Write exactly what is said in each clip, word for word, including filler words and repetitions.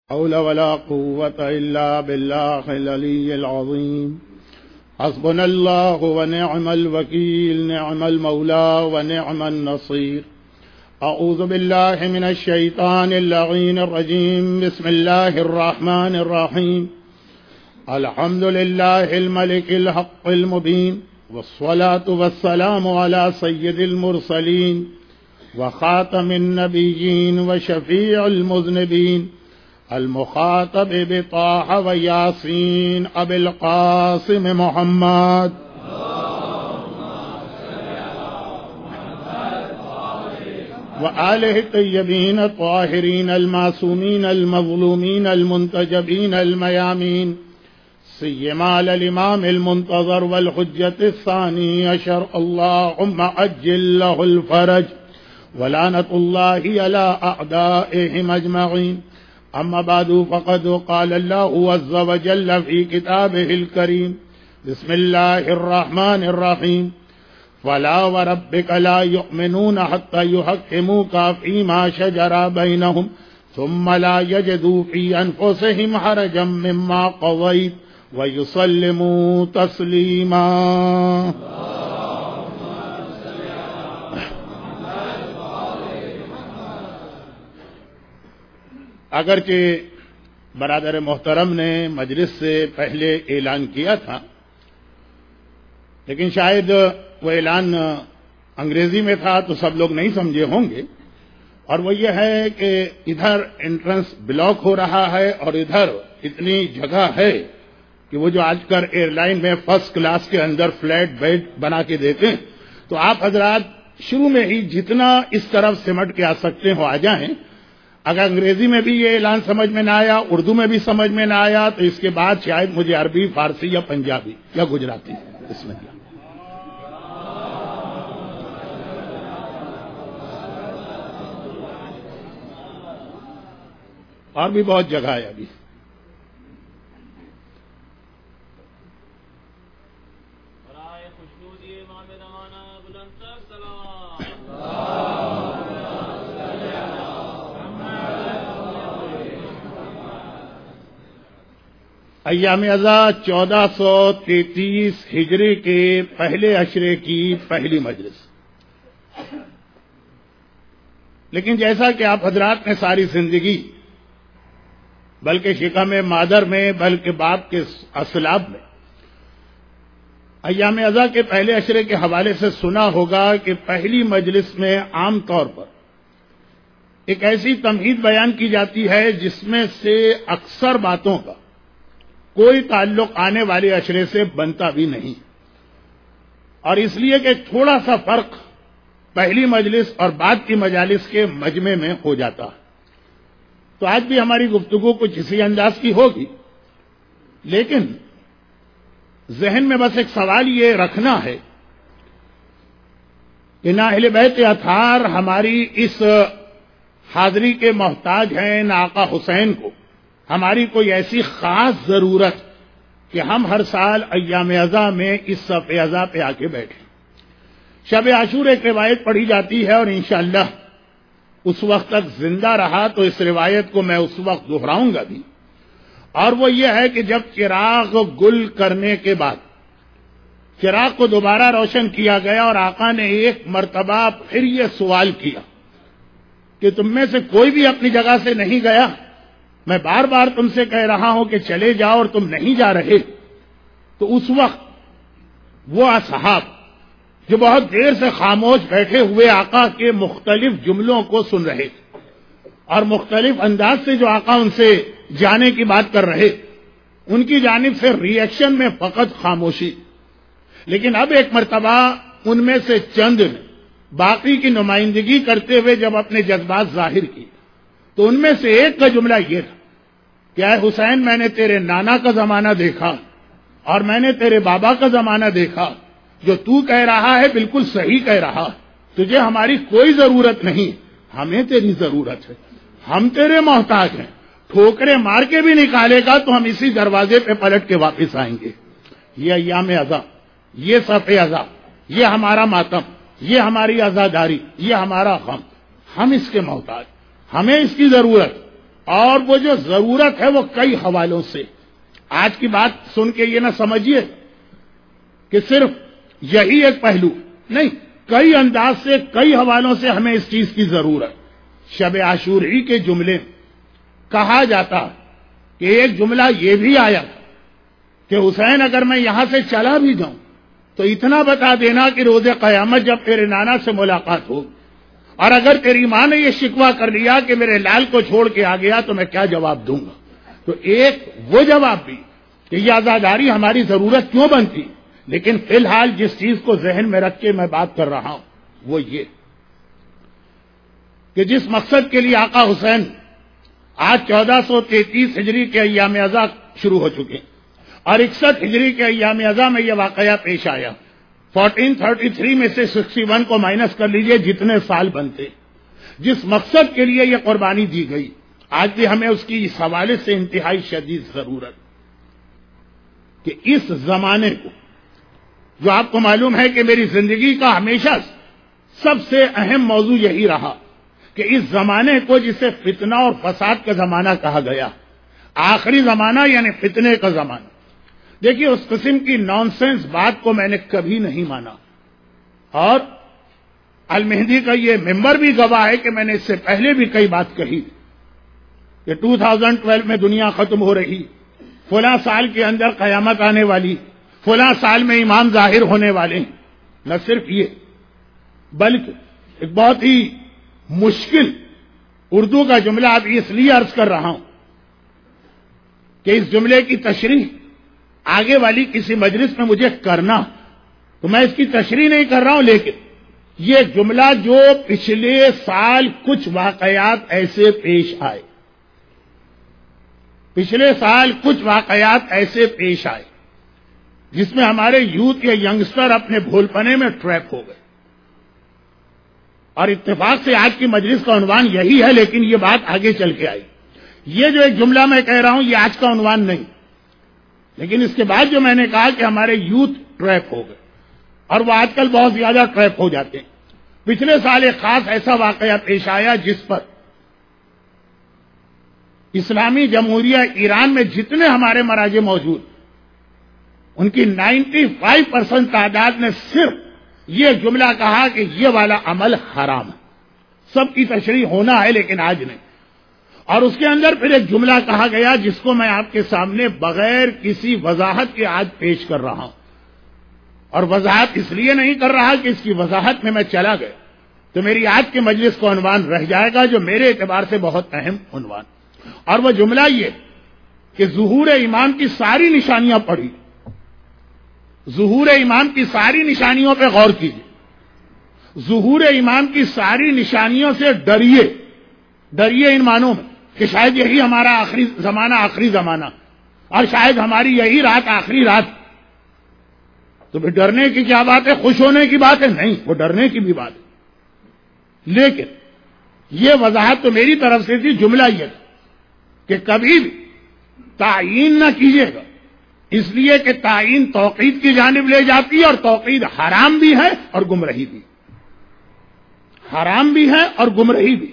حول ولا قوة إلا بالله العلي العظيم. حسبنا الله ونعم الوكيل، نعم المولى ونعم النصير. أعوذ بالله من الشيطان اللعين الرجيم. بسم الله الرحمن الرحيم. الحمد لله الملك الحق المبين، والصلاة والسلام على سيد المرسلين وخاتم النبيين وشفيع المذنبين المخاطب بطه وياسين أبي القاسم محمد. وآله الطيبين الطاهرين المعصومين المظلومين المنتجبين الميامين، سيما الإمام المنتظر والحجة الثاني عشر، اللهم عجل له الفرج، ولعنة الله على أعدائهم أجمعين. أما بعد، فقد قال الله عز وجل في كتابه الكريم: بسم الله الرحمن الرحيم. فلا وربك لا يؤمنون حتى يحكموك فيما شجر بينهم ثم لا يجدوا في أنفسهم حرجا مما قضيت ويسلموا تسليما. اگرچہ برادر محترم نے مجلس سے پہلے اعلان کیا تھا، لیکن شاید وہ اعلان انگریزی میں تھا تو سب لوگ نہیں سمجھے ہوں گے، اور وہ یہ ہے کہ ادھر انٹرنس بلاک ہو رہا ہے اور ادھر اتنی جگہ ہے کہ وہ جو آج کل ایئر لائن میں فرسٹ کلاس کے اندر فلیٹ بیڈ بنا کے دیتے ہیں، تو آپ حضرات شروع میں ہی جتنا اس طرف سمٹ کے آ سکتے ہو آ جائیں. اگر انگریزی میں بھی یہ اعلان سمجھ میں نہ آیا، اردو میں بھی سمجھ میں نہ آیا، تو اس کے بعد شاید مجھے عربی، فارسی یا پنجابی یا گجراتی اس میں کیا. اور بھی بہت جگہ ہے ابھی. ایام ازاں چودہ سو تینتیس ہجری کے پہلے عشرے کی پہلی مجلس. لیکن جیسا کہ آپ حضرات نے ساری زندگی، بلکہ شکم مادر میں، بلکہ باپ کے اسلاب میں، ایام ازاں کے پہلے عشرے کے حوالے سے سنا ہوگا کہ پہلی مجلس میں عام طور پر ایک ایسی تمہید بیان کی جاتی ہے جس میں سے اکثر باتوں کا کوئی تعلق آنے والے عشرے سے بنتا بھی نہیں، اور اس لیے کہ تھوڑا سا فرق پہلی مجلس اور بعد کی مجالس کے مجمع میں ہو جاتا ہے. تو آج بھی ہماری گفتگو کچھ اسی انداز کی ہوگی، لیکن ذہن میں بس ایک سوال یہ رکھنا ہے کہ نہ اہل بیت اطہار ہماری اس حاضری کے محتاج ہیں، نہ آقا حسین کو ہماری کوئی ایسی خاص ضرورت کہ ہم ہر سال ایام ازاں میں اس صف ازاں پہ آ کے بیٹھیں. شب عاشور ایک روایت پڑھی جاتی ہے، اور انشاءاللہ اس وقت تک زندہ رہا تو اس روایت کو میں اس وقت دہراؤں گا بھی، اور وہ یہ ہے کہ جب چراغ گل کرنے کے بعد چراغ کو دوبارہ روشن کیا گیا اور آقا نے ایک مرتبہ پھر یہ سوال کیا کہ تم میں سے کوئی بھی اپنی جگہ سے نہیں گیا، میں بار بار تم سے کہہ رہا ہوں کہ چلے جاؤ اور تم نہیں جا رہے. تو اس وقت وہ اصحاب جو بہت دیر سے خاموش بیٹھے ہوئے آقا کے مختلف جملوں کو سن رہے تھے اور مختلف انداز سے جو آقا ان سے جانے کی بات کر رہے، ان کی جانب سے ری ایکشن میں فقط خاموشی. لیکن اب ایک مرتبہ ان میں سے چند نے باقی کی نمائندگی کرتے ہوئے جب اپنے جذبات ظاہر کی، تو ان میں سے ایک کا جملہ یہ تھا کہ اے حسین، میں نے تیرے نانا کا زمانہ دیکھا اور میں نے تیرے بابا کا زمانہ دیکھا، جو تو کہہ رہا ہے بالکل صحیح کہہ رہا، تجھے ہماری کوئی ضرورت نہیں، ہمیں تیری ضرورت ہے، ہم تیرے محتاج ہیں، ٹھوکرے مار کے بھی نکالے گا تو ہم اسی دروازے پہ پلٹ کے واپس آئیں گے. یہ ایام ازاں، یہ صف ازاں، یہ ہمارا ماتم، یہ ہماری عزاداری، یہ ہمارا غم، ہم اس کے محتاج، ہمیں اس کی ضرورت. اور وہ جو ضرورت ہے وہ کئی حوالوں سے. آج کی بات سن کے یہ نہ سمجھیے کہ صرف یہی ایک پہلو نہیں، کئی انداز سے کئی حوالوں سے ہمیں اس چیز کی ضرورت. شب عاشوری کے جملے کہا جاتا کہ ایک جملہ یہ بھی آیا کہ حسین اگر میں یہاں سے چلا بھی جاؤں تو اتنا بتا دینا کہ روز قیامت جب تیرے نانا سے ملاقات ہو، اور اگر تیری ماں نے یہ شکوہ کر لیا کہ میرے لال کو چھوڑ کے آ گیا تو میں کیا جواب دوں گا. تو ایک وہ جواب بھی کہ یہ عزاداری ہماری ضرورت کیوں بنتی، لیکن فی الحال جس چیز کو ذہن میں رکھ کے میں بات کر رہا ہوں وہ یہ کہ جس مقصد کے لیے آقا حسین آج چودہ سو تینتیس ہجری کے ایام ازاں شروع ہو چکے اور اکسٹھ ہجری کے ایام ازاں میں یہ واقعہ پیش آیا. فورٹین تھرٹی تھری میں سے سکسٹی ون کو مائنس کر لیجئے جتنے سال بنتے. جس مقصد کے لیے یہ قربانی دی گئی آج بھی ہمیں اس کی اس حوالے سے انتہائی شدید ضرورت کہ اس زمانے کو، جو آپ کو معلوم ہے کہ میری زندگی کا ہمیشہ سب سے اہم موضوع یہی رہا کہ اس زمانے کو جسے فتنہ اور فساد کا زمانہ کہا گیا، آخری زمانہ یعنی فتنے کا زمانہ. دیکھیے اس قسم کی نان سینس بات کو میں نے کبھی نہیں مانا، اور المہدی کا یہ ممبر بھی گواہ ہے کہ میں نے اس سے پہلے بھی کئی بات کہی کہ دو ہزار بارہ میں دنیا ختم ہو رہی، فلاں سال کے اندر قیامت آنے والی، فلاں سال میں امام ظاہر ہونے والے ہیں. نہ صرف یہ بلکہ ایک بہت ہی مشکل اردو کا جملہ اب اس لیے عرض کر رہا ہوں کہ اس جملے کی تشریح آگے والی کسی مجلس میں مجھے کرنا، تو میں اس کی تشریح نہیں کر رہا ہوں، لیکن یہ جملہ جو پچھلے سال کچھ واقعات ایسے پیش آئے پچھلے سال کچھ واقعات ایسے پیش آئے جس میں ہمارے یوتھ یا ینگسٹر اپنے بھولپنے میں ٹریپ ہو گئے، اور اتفاق سے آج کی مجلس کا عنوان یہی ہے، لیکن یہ بات آگے چل کے آئی. یہ جو ایک جملہ میں کہہ رہا ہوں یہ آج کا عنوان نہیں، لیکن اس کے بعد جو میں نے کہا کہ ہمارے یوتھ ٹریپ ہو گئے، اور وہ آج کل بہت زیادہ ٹریپ ہو جاتے ہیں. پچھلے سال ایک خاص ایسا واقعہ پیش آیا جس پر اسلامی جمہوریہ ایران میں جتنے ہمارے مراجع موجود ان کی نائنٹی فائیو پرسنٹ تعداد نے صرف یہ جملہ کہا کہ یہ والا عمل حرام ہے. سب کی تشریح ہونا ہے لیکن آج نہیں. اور اس کے اندر پھر ایک جملہ کہا گیا جس کو میں آپ کے سامنے بغیر کسی وضاحت کے آج پیش کر رہا ہوں، اور وضاحت اس لیے نہیں کر رہا کہ اس کی وضاحت میں میں چلا گیا تو میری آج کے مجلس کا عنوان رہ جائے گا، جو میرے اعتبار سے بہت اہم عنوان. اور وہ جملہ یہ کہ ظہور امام کی ساری نشانیاں پڑھی، ظہور امام کی ساری نشانیوں پہ غور کیجیے، ظہور امام کی ساری نشانیوں سے ڈریے ڈریے ان معنوں میں کہ شاید یہی ہمارا آخری زمانہ آخری زمانہ اور شاید ہماری یہی رات آخری رات. تو پھر ڈرنے کی کیا بات ہے؟ خوش ہونے کی بات ہے؟ نہیں، وہ ڈرنے کی بھی بات ہے. لیکن یہ وضاحت تو میری طرف سے تھی، جملہ یہ تھا کہ کبھی بھی تعیین نہ کیجیے گا، اس لیے کہ تعیین توقید کی جانب لے جاتی ہے، اور توقید حرام بھی ہے اور گمراہی بھی حرام بھی ہے اور گمراہی بھی.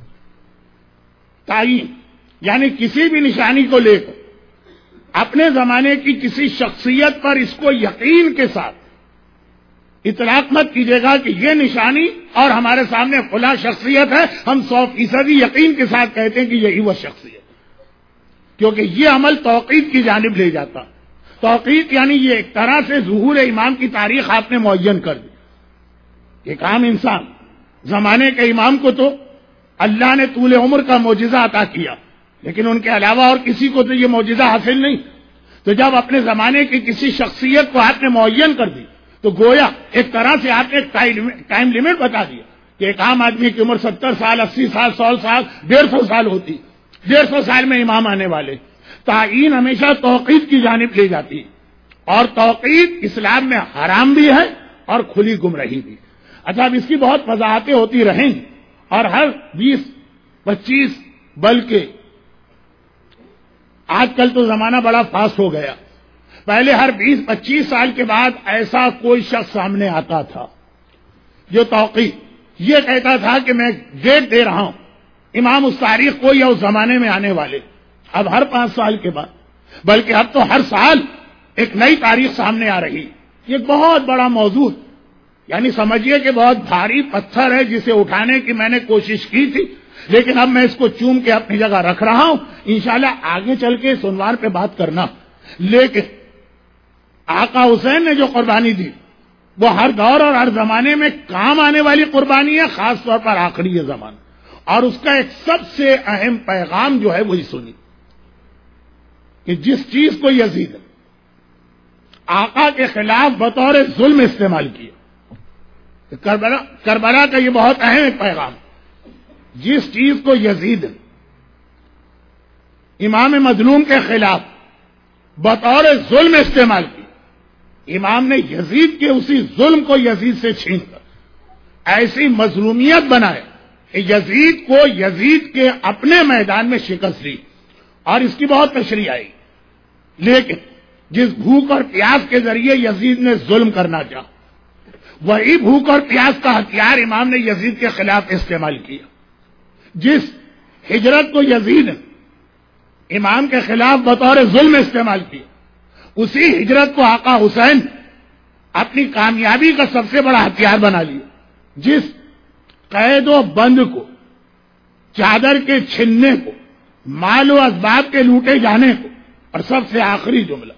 تعیین یعنی کسی بھی نشانی کو لے کر اپنے زمانے کی کسی شخصیت پر اس کو یقین کے ساتھ اطلاق مت کیجیے گا کہ یہ نشانی اور ہمارے سامنے فلاں شخصیت ہے، ہم سو فیصدی یقین کے ساتھ کہتے ہیں کہ یہی وہ شخصیت، کیونکہ یہ عمل توقید کی جانب لے جاتا. توقید یعنی یہ ایک طرح سے ظہور امام کی تاریخ آپ نے معین کر دی. ایک عام انسان زمانے کے امام کو تو اللہ نے طول عمر کا معجزہ عطا کیا، لیکن ان کے علاوہ اور کسی کو تو یہ معجزہ حاصل نہیں. تو جب اپنے زمانے کی کسی شخصیت کو آپ نے معین کر دی تو گویا ایک طرح سے آپ نے ایک ٹائم لیمٹ بتا دیا کہ ایک عام آدمی کی عمر ستر سال اسی سال سو سال ڈیڑھ سو سال ہوتی، ڈیڑھ سو سال میں امام آنے والے. تعیین ہمیشہ توقید کی جانب لے جاتی ہے، اور توقید اسلام میں حرام بھی ہے اور کھلی گمراہی بھی. اچھا اب اس کی بہت وضاحتیں ہوتی رہیں گی، اور ہر بیس پچیس بلکہ آج کل تو زمانہ بڑا فاسٹ ہو گیا، پہلے ہر بیس پچیس سال کے بعد ایسا کوئی شخص سامنے آتا تھا جو توقید یہ کہتا تھا کہ میں ڈیٹ دے رہا ہوں امام اس تاریخ کو یا اس زمانے میں آنے والے، اب ہر پانچ سال کے بعد، بلکہ اب تو ہر سال ایک نئی تاریخ سامنے آ رہی. یہ بہت بڑا موضوع ہے، یعنی سمجھیے کہ بہت بھاری پتھر ہے جسے اٹھانے کی میں نے کوشش کی تھی، لیکن اب میں اس کو چوم کے اپنی جگہ رکھ رہا ہوں. انشاءاللہ آگے چل کے اس عنوان پہ بات کرنا. لیکن آقا حسین نے جو قربانی دی وہ ہر دور اور ہر زمانے میں کام آنے والی قربانی ہے، خاص طور پر آخری یہ زمانہ. اور اس کا ایک سب سے اہم پیغام جو ہے وہی سنی کہ جس چیز کو یزید آقا کے خلاف بطور ظلم استعمال کیا، کربلا کربلا کا یہ بہت اہم ایک پیغام. جس چیز کو یزید امام مظلوم کے خلاف بطور ظلم استعمال کی، امام نے یزید کے اسی ظلم کو یزید سے چھین کر ایسی مظلومیت بنائے کہ یزید کو یزید کے اپنے میدان میں شکست دی، اور اس کی بہت تشریح آئی. لیکن جس بھوک اور پیاس کے ذریعے یزید نے ظلم کرنا چاہا، وہی بھوک اور پیاس کا ہتھیار امام نے یزید کے خلاف استعمال کیا. جس ہجرت کو یزید نے امام کے خلاف بطور ظلم استعمال کیا، اسی ہجرت کو آقا حسین اپنی کامیابی کا سب سے بڑا ہتھیار بنا لیا. جس قید و بند کو، چادر کے چھننے کو، مال و اسباب کے لوٹے جانے کو، اور سب سے آخری جملہ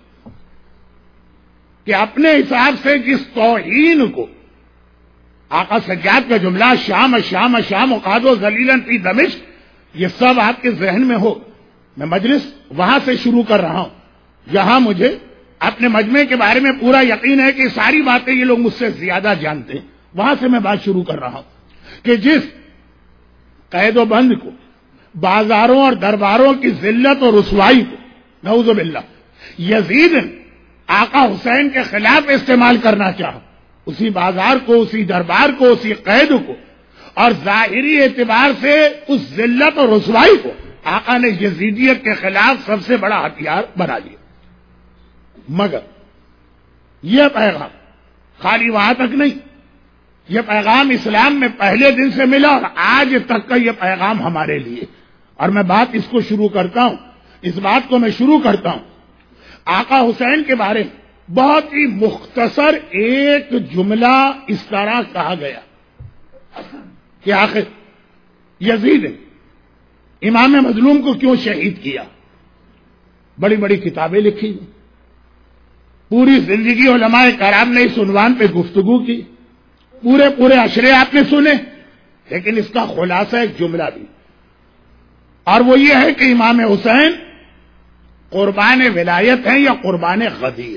کہ اپنے حساب سے جس توہین کو، آقا سجاد کا جملہ شام شام شام قادو ذلیلا فی دمشق، یہ سب آپ کے ذہن میں ہو. میں مجلس وہاں سے شروع کر رہا ہوں جہاں مجھے اپنے مجمع کے بارے میں پورا یقین ہے کہ ساری باتیں یہ لوگ مجھ سے زیادہ جانتے ہیں. وہاں سے میں بات شروع کر رہا ہوں کہ جس قید و بند کو، بازاروں اور درباروں کی ذلت اور رسوائی کو، نعوذ باللہ، یزید آقا حسین کے خلاف استعمال کرنا چاہا، اسی بازار کو، اسی دربار کو، اسی قید کو، اور ظاہری اعتبار سے اس ذلت اور رسوائی کو آقا نے یزیدیت کے خلاف سب سے بڑا ہتھیار بنا لیا. مگر یہ پیغام خالی وہاں تک نہیں، یہ پیغام اسلام میں پہلے دن سے ملا اور آج تک کا یہ پیغام ہمارے لیے. اور میں بات اس کو شروع کرتا ہوں، اس بات کو میں شروع کرتا ہوں آقا حسین کے بارے میں بہت ہی مختصر ایک جملہ اس طرح کہا گیا کہ آخر یزید امام مظلوم کو کیوں شہید کیا. بڑی بڑی کتابیں لکھی، پوری زندگی علماء کرام نے اس عنوان پہ گفتگو کی، پورے پورے اشرے آپ نے سنے، لیکن اس کا خلاصہ ایک جملہ بھی، اور وہ یہ ہے کہ امام حسین قربان ولایت ہیں یا قربان غدیر.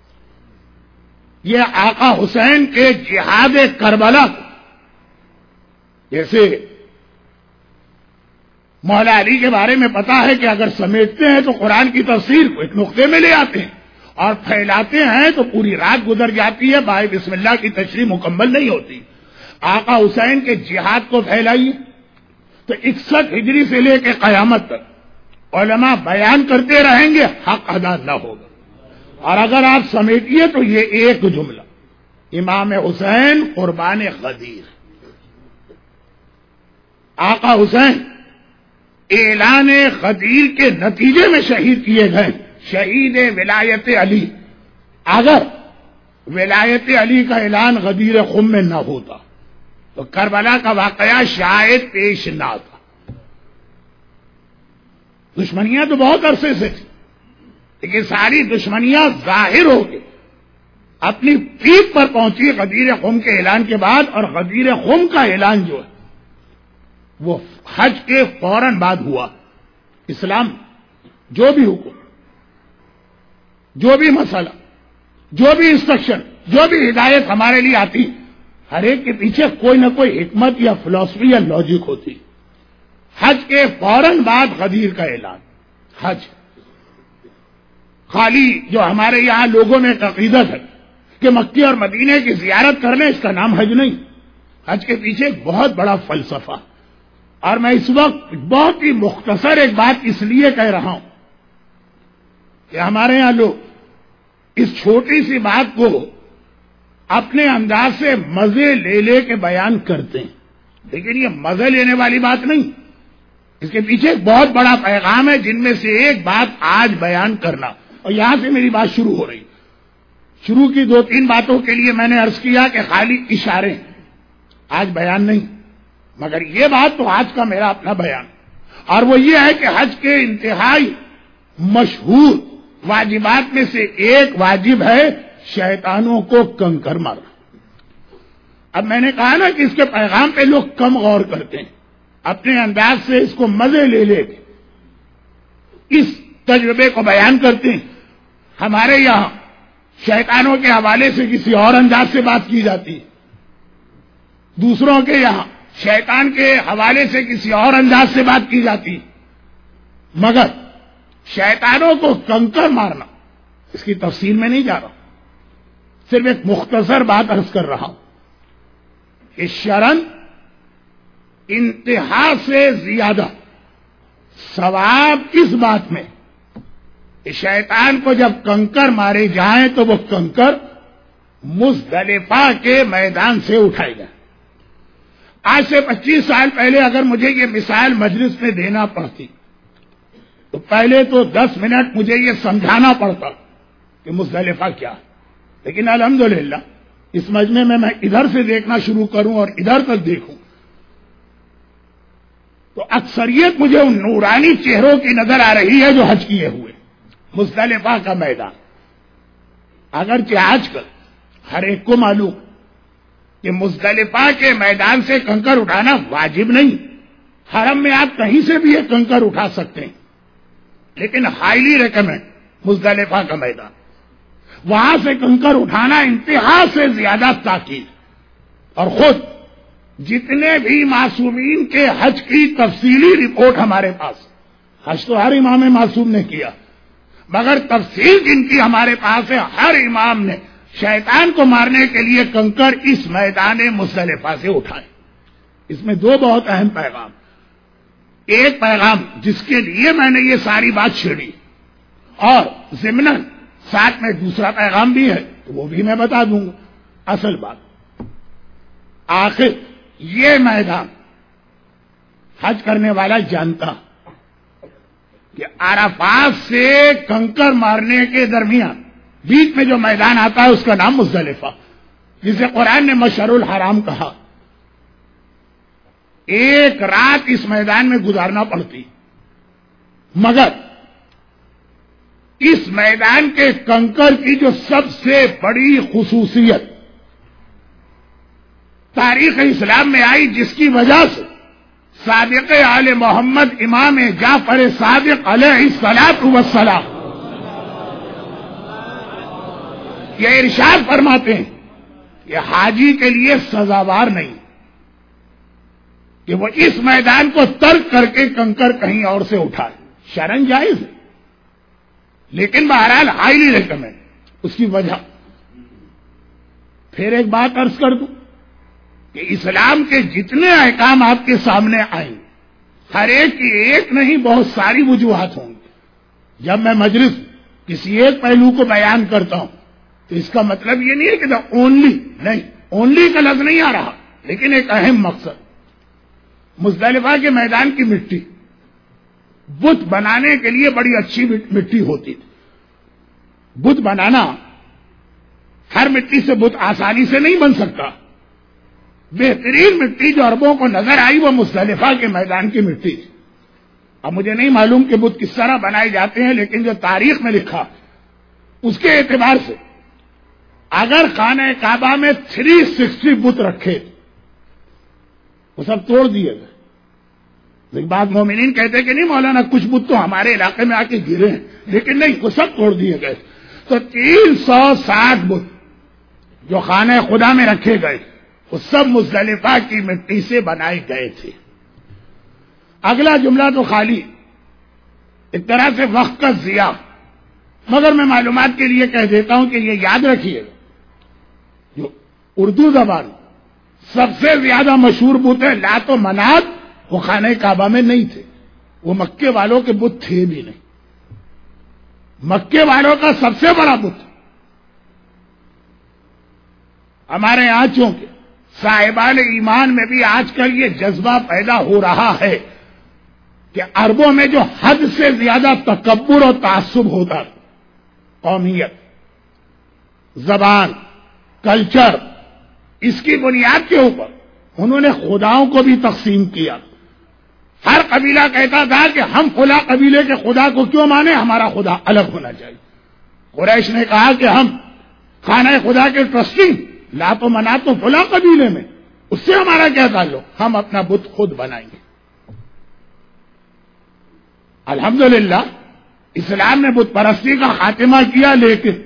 یہ آقا حسین کے جہاد کربلا، جیسے مولا علی کے بارے میں پتا ہے کہ اگر سمیٹتے ہیں تو قرآن کی تفسیر کو ایک نقطے میں لے آتے ہیں، اور پھیلاتے ہیں تو پوری رات گزر جاتی ہے، بائے بسم اللہ کی تشریح مکمل نہیں ہوتی. آقا حسین کے جہاد کو پھیلائیے تو اکسٹھ ہجری سے لے کے قیامت تک علماء بیان کرتے رہیں گے، حق ادا نہ ہوگا. اور اگر آپ سمیٹیے تو یہ ایک جملہ، امام حسین قربان غدیر. آقا حسین اعلان غدیر کے نتیجے میں شہید کیے گئے، شہید ولایت علی. اگر ولایت علی کا اعلان غدیر خم میں نہ ہوتا تو کربلا کا واقعہ شاید پیش نہ آتا. دشمنیاں تو بہت عرصے سے تھی، لیکن ساری دشمنیاں ظاہر ہو کے اپنی پیک پر پہنچی غدیر خم کے اعلان کے بعد. اور غدیر خم کا اعلان جو ہے وہ حج کے فوراً بعد ہوا. اسلام جو بھی حکم، جو بھی مسئلہ، جو بھی انسٹرکشن، جو بھی ہدایت ہمارے لیے آتی، ہر ایک کے پیچھے کوئی نہ کوئی حکمت یا فلسفی یا لاجک ہوتی. حج کے فوراً بعد غدیر کا اعلان. حج خالی جو ہمارے یہاں لوگوں میں ایک عقیدت ہے کہ مکے اور مدینے کی زیارت کرنے، اس کا نام حج نہیں. حج کے پیچھے ایک بہت بڑا فلسفہ. اور میں اس وقت بہت ہی مختصر ایک بات اس لیے کہہ رہا ہوں کہ ہمارے یہاں لوگ اس چھوٹی سی بات کو اپنے انداز سے مزے لے لے کے بیان کرتے ہیں، لیکن یہ مزے لینے والی بات نہیں. اس کے پیچھے ایک بہت بڑا پیغام ہے، جن میں سے ایک بات آج بیان کرنا، اور یہاں سے میری بات شروع ہو رہی۔ شروع کی دو تین باتوں کے لیے میں نے عرض کیا کہ خالی اشارے، آج بیان نہیں، مگر یہ بات تو آج کا میرا اپنا بیان، اور وہ یہ ہے کہ حج کے انتہائی مشہور واجبات میں سے ایک واجب ہے شیطانوں کو کنکر مارنا۔ اب میں نے کہا نا کہ اس کے پیغام پہ لوگ کم غور کرتے ہیں، اپنے انداز سے اس کو مزے لے لے کے اس تجربے کو بیان کرتے ہیں۔ ہمارے یہاں شیطانوں کے حوالے سے کسی اور انداز سے بات کی جاتی ہے، دوسروں کے یہاں شیطان کے حوالے سے کسی اور انداز سے بات کی جاتی ہے، مگر شیطانوں کو کنکر مارنا، اس کی تفصیل میں نہیں جا رہا، صرف ایک مختصر بات عرض کر رہا ہوں کہ شرن انتہا سے زیادہ ثواب اس بات میں کہ شیطان کو جب کنکر مارے جائیں تو وہ کنکر مزدلفہ کے میدان سے اٹھائے جائیں۔ آج سے پچیس سال پہلے اگر مجھے یہ مثال مجلس میں دینا پڑتی تو پہلے تو دس منٹ مجھے یہ سمجھانا پڑتا کہ مزدلفہ کیا ہے، لیکن الحمدللہ اس مجمع میں میں ادھر سے دیکھنا شروع کروں اور ادھر تک دیکھوں تو اکثریت مجھے ان نورانی چہروں کی نظر آ رہی ہے جو حج کیے ہوئے۔ مزدلفہ کا میدان، اگرچہ آج کل ہر ایک کو معلوم کہ مزدلفہ کے میدان سے کنکر اٹھانا واجب نہیں، حرم میں آپ کہیں سے بھی یہ کنکر اٹھا سکتے ہیں، لیکن ہائیلی ریکمینڈ مزدلفہ کا میدان، وہاں سے کنکر اٹھانا انتہا سے زیادہ تاکید۔ اور خود جتنے بھی معصومین کے حج کی تفصیلی رپورٹ ہمارے پاس، حج تو ہر امام معصوم نے کیا، مگر تفصیل جن کی ہمارے پاس ہے، ہر امام نے شیطان کو مارنے کے لیے کنکر اس میدان مزدلفہ سے اٹھائے۔ اس میں دو بہت اہم پیغام، ایک پیغام جس کے لیے میں نے یہ ساری بات چھیڑی، اور ضمناً ساتھ میں دوسرا پیغام بھی ہے تو وہ بھی میں بتا دوں گا۔ اصل بات، آخر یہ میدان حج کرنے والا جانتا کہ عرفات سے کنکر مارنے کے درمیان بیچ میں جو میدان آتا ہے اس کا نام مزدلفہ، جسے قرآن نے مشعر الحرام کہا، ایک رات اس میدان میں گزارنا پڑتی، مگر اس میدان کے کنکر کی جو سب سے بڑی خصوصیت تاریخ اسلام میں آئی، جس کی وجہ سے صادق آل محمد امام جعفر صادق علیہ الصلاۃ والسلام یہ ارشاد فرماتے ہیں کہ حاجی کے لیے سزاوار نہیں کہ وہ اس میدان کو ترک کر کے کنکر کہیں اور سے اٹھائے، شرعاً جائز ہے، لیکن بہرحال ہائیلی ریکمینڈ۔ اس کی وجہ پھر ایک بات عرض کر دوں کہ اسلام کے جتنے احکام آپ کے سامنے آئیں، ہر ایک کی ایک نہیں بہت ساری وجوہات ہوں گی۔ جب میں مجلس کسی ایک پہلو کو بیان کرتا ہوں تو اس کا مطلب یہ نہیں ہے کہ اونلی، نہیں، اونلی کا لفظ نہیں آ رہا، لیکن ایک اہم مقصد، مزدلفہ کے میدان کی مٹی بت بنانے کے لیے بڑی اچھی مٹی ہوتی تھی۔ بت بنانا، ہر مٹی سے بت آسانی سے نہیں بن سکتا، بہترین مٹی جو عربوں کو نظر آئی وہ مزدلفہ کے میدان کی مٹی تھی۔ اب مجھے نہیں معلوم کہ بت کس طرح بنائے جاتے ہیں، لیکن جو تاریخ میں لکھا اس کے اعتبار سے اگر خانہ کعبہ میں تھری سکسٹی بت رکھے وہ سب توڑ دیے گئے۔ لیکن بعض مومنین کہتے کہ نہیں مولانا کچھ بت تو ہمارے علاقے میں آ کے گرے ہیں، لیکن نہیں، وہ سب توڑ دیے گئے۔ تو تین سو ساٹھ بت جو خانہ خدا میں رکھے گئے وہ سب مزدلفہ کی مٹی سے بنائے گئے تھے۔ اگلا جملہ تو خالی ایک طرح سے وقت کا ضیاع، مگر میں معلومات کے لیے کہہ دیتا ہوں کہ یہ یاد رکھیے، جو اردو زبان سب سے زیادہ مشہور بت ہے لات و منات، وہ خانہ کعبہ میں نہیں تھے، وہ مکے والوں کے بت تھے بھی نہیں۔ مکے والوں کا سب سے بڑا بت ہمارے یہاں چونکہ صاحبان ایمان میں بھی آج کل یہ جذبہ پیدا ہو رہا ہے کہ عربوں میں جو حد سے زیادہ تکبر اور تعصب ہوتا، قومیت، زبان، کلچر، اس کی بنیاد کے اوپر انہوں نے خداؤں کو بھی تقسیم کیا. ہر قبیلہ کہتا تھا کہ ہم فلاں قبیلے کے خدا کو کیوں مانے، ہمارا خدا الگ ہونا چاہیے. قریش نے کہا کہ ہم خانہ خدا کے ٹرسٹی لات و منات تو فلاں قبیلے میں، اس سے ہمارا کیا تعلق، ہم اپنا بت خود بنائیں گے. الحمدللہ اسلام نے بت پرستی کا خاتمہ کیا، لیکن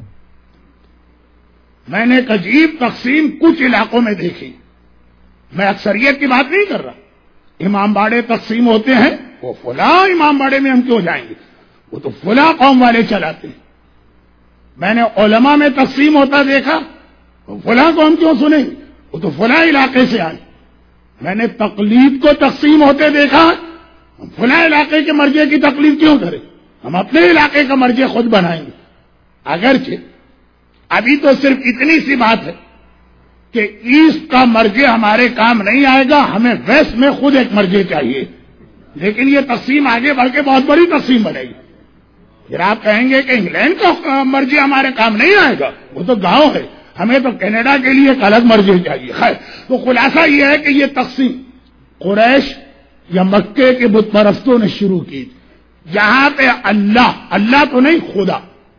میں نے ایک عجیب تقسیم کچھ علاقوں میں دیکھی. میں اکثریت کی بات نہیں کر رہا. امام باڑے تقسیم ہوتے ہیں، وہ فلاں امام باڑے میں ہم کیوں جائیں گے، وہ تو فلاں قوم والے چلاتے ہیں. میں نے علماء میں تقسیم ہوتا دیکھا، وہ فلاں کو ہم کیوں سنیں گے، وہ تو فلاں علاقے سے آئے. میں نے تقلید کو تقسیم ہوتے دیکھا، ہم فلاں علاقے کے مرجے کی تقلید کیوں کریں، ہم اپنے علاقے کا مرجع خود بنائیں گے. اگرچہ ابھی تو صرف اتنی سی بات ہے کہ ایسٹ کا مرجع ہمارے کام نہیں آئے گا، ہمیں ویسٹ میں خود ایک مرجع چاہیے. لیکن یہ تقسیم آگے بڑھ کے بہت بڑی تقسیم بنے گی. پھر آپ کہیں گے کہ انگلینڈ کا مرجع ہمارے کام نہیں آئے گا، وہ تو گاؤں ہے، ہمیں تو کینیڈا کے لیے ایک الگ مرجع چاہیے. خیر، تو خلاصہ یہ ہے کہ یہ تقسیم قریش یا مکے کے بت پرستوں نے شروع کی. جہاں پہ اللہ اللہ تو نہیں، خدا،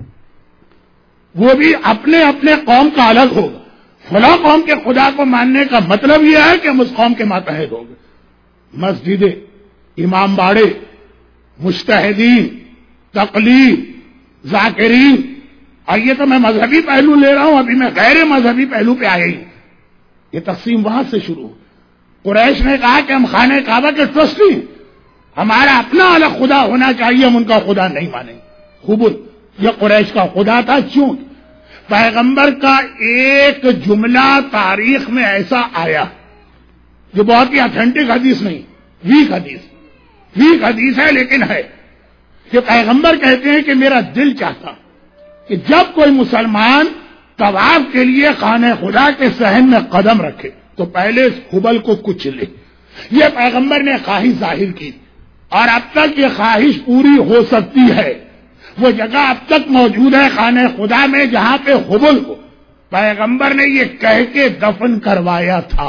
وہ بھی اپنے اپنے قوم کا الگ ہوگا. فلاں قوم کے خدا کو ماننے کا مطلب یہ ہے کہ ہم اس قوم کے ماتحت ہو گئے. مسجدیں، امام باڑے، مجتہدین، تقلید، ذاکرین، اور یہ تو میں مذہبی پہلو لے رہا ہوں، ابھی میں غیر مذہبی پہلو پہ آیا ہوں. یہ تقسیم وہاں سے شروع ہو. قریش نے کہا کہ ہم خانہ کعبہ کے ٹرسٹی ہیں، ہمارا اپنا الگ خدا ہونا چاہیے، ہم ان کا خدا نہیں مانیں. خبل یہ قریش کا خدا تھا. چوں پیغمبر کا ایک جملہ تاریخ میں ایسا آیا جو بہت ہی اتھینٹک حدیث نہیں، ویک حدیث ویک حدیث ہے لیکن ہے، کہ پیغمبر کہتے ہیں کہ میرا دل چاہتا کہ جب کوئی مسلمان طواف کے لیے خانہ خدا کے صحن میں قدم رکھے تو پہلے اس حبل کو کچلے. یہ پیغمبر نے خواہش ظاہر کی، اور اب تک یہ خواہش پوری ہو سکتی ہے. وہ جگہ اب تک موجود ہے خانہ خدا میں جہاں پہ حبل کو پیغمبر نے یہ کہہ کے دفن کروایا تھا.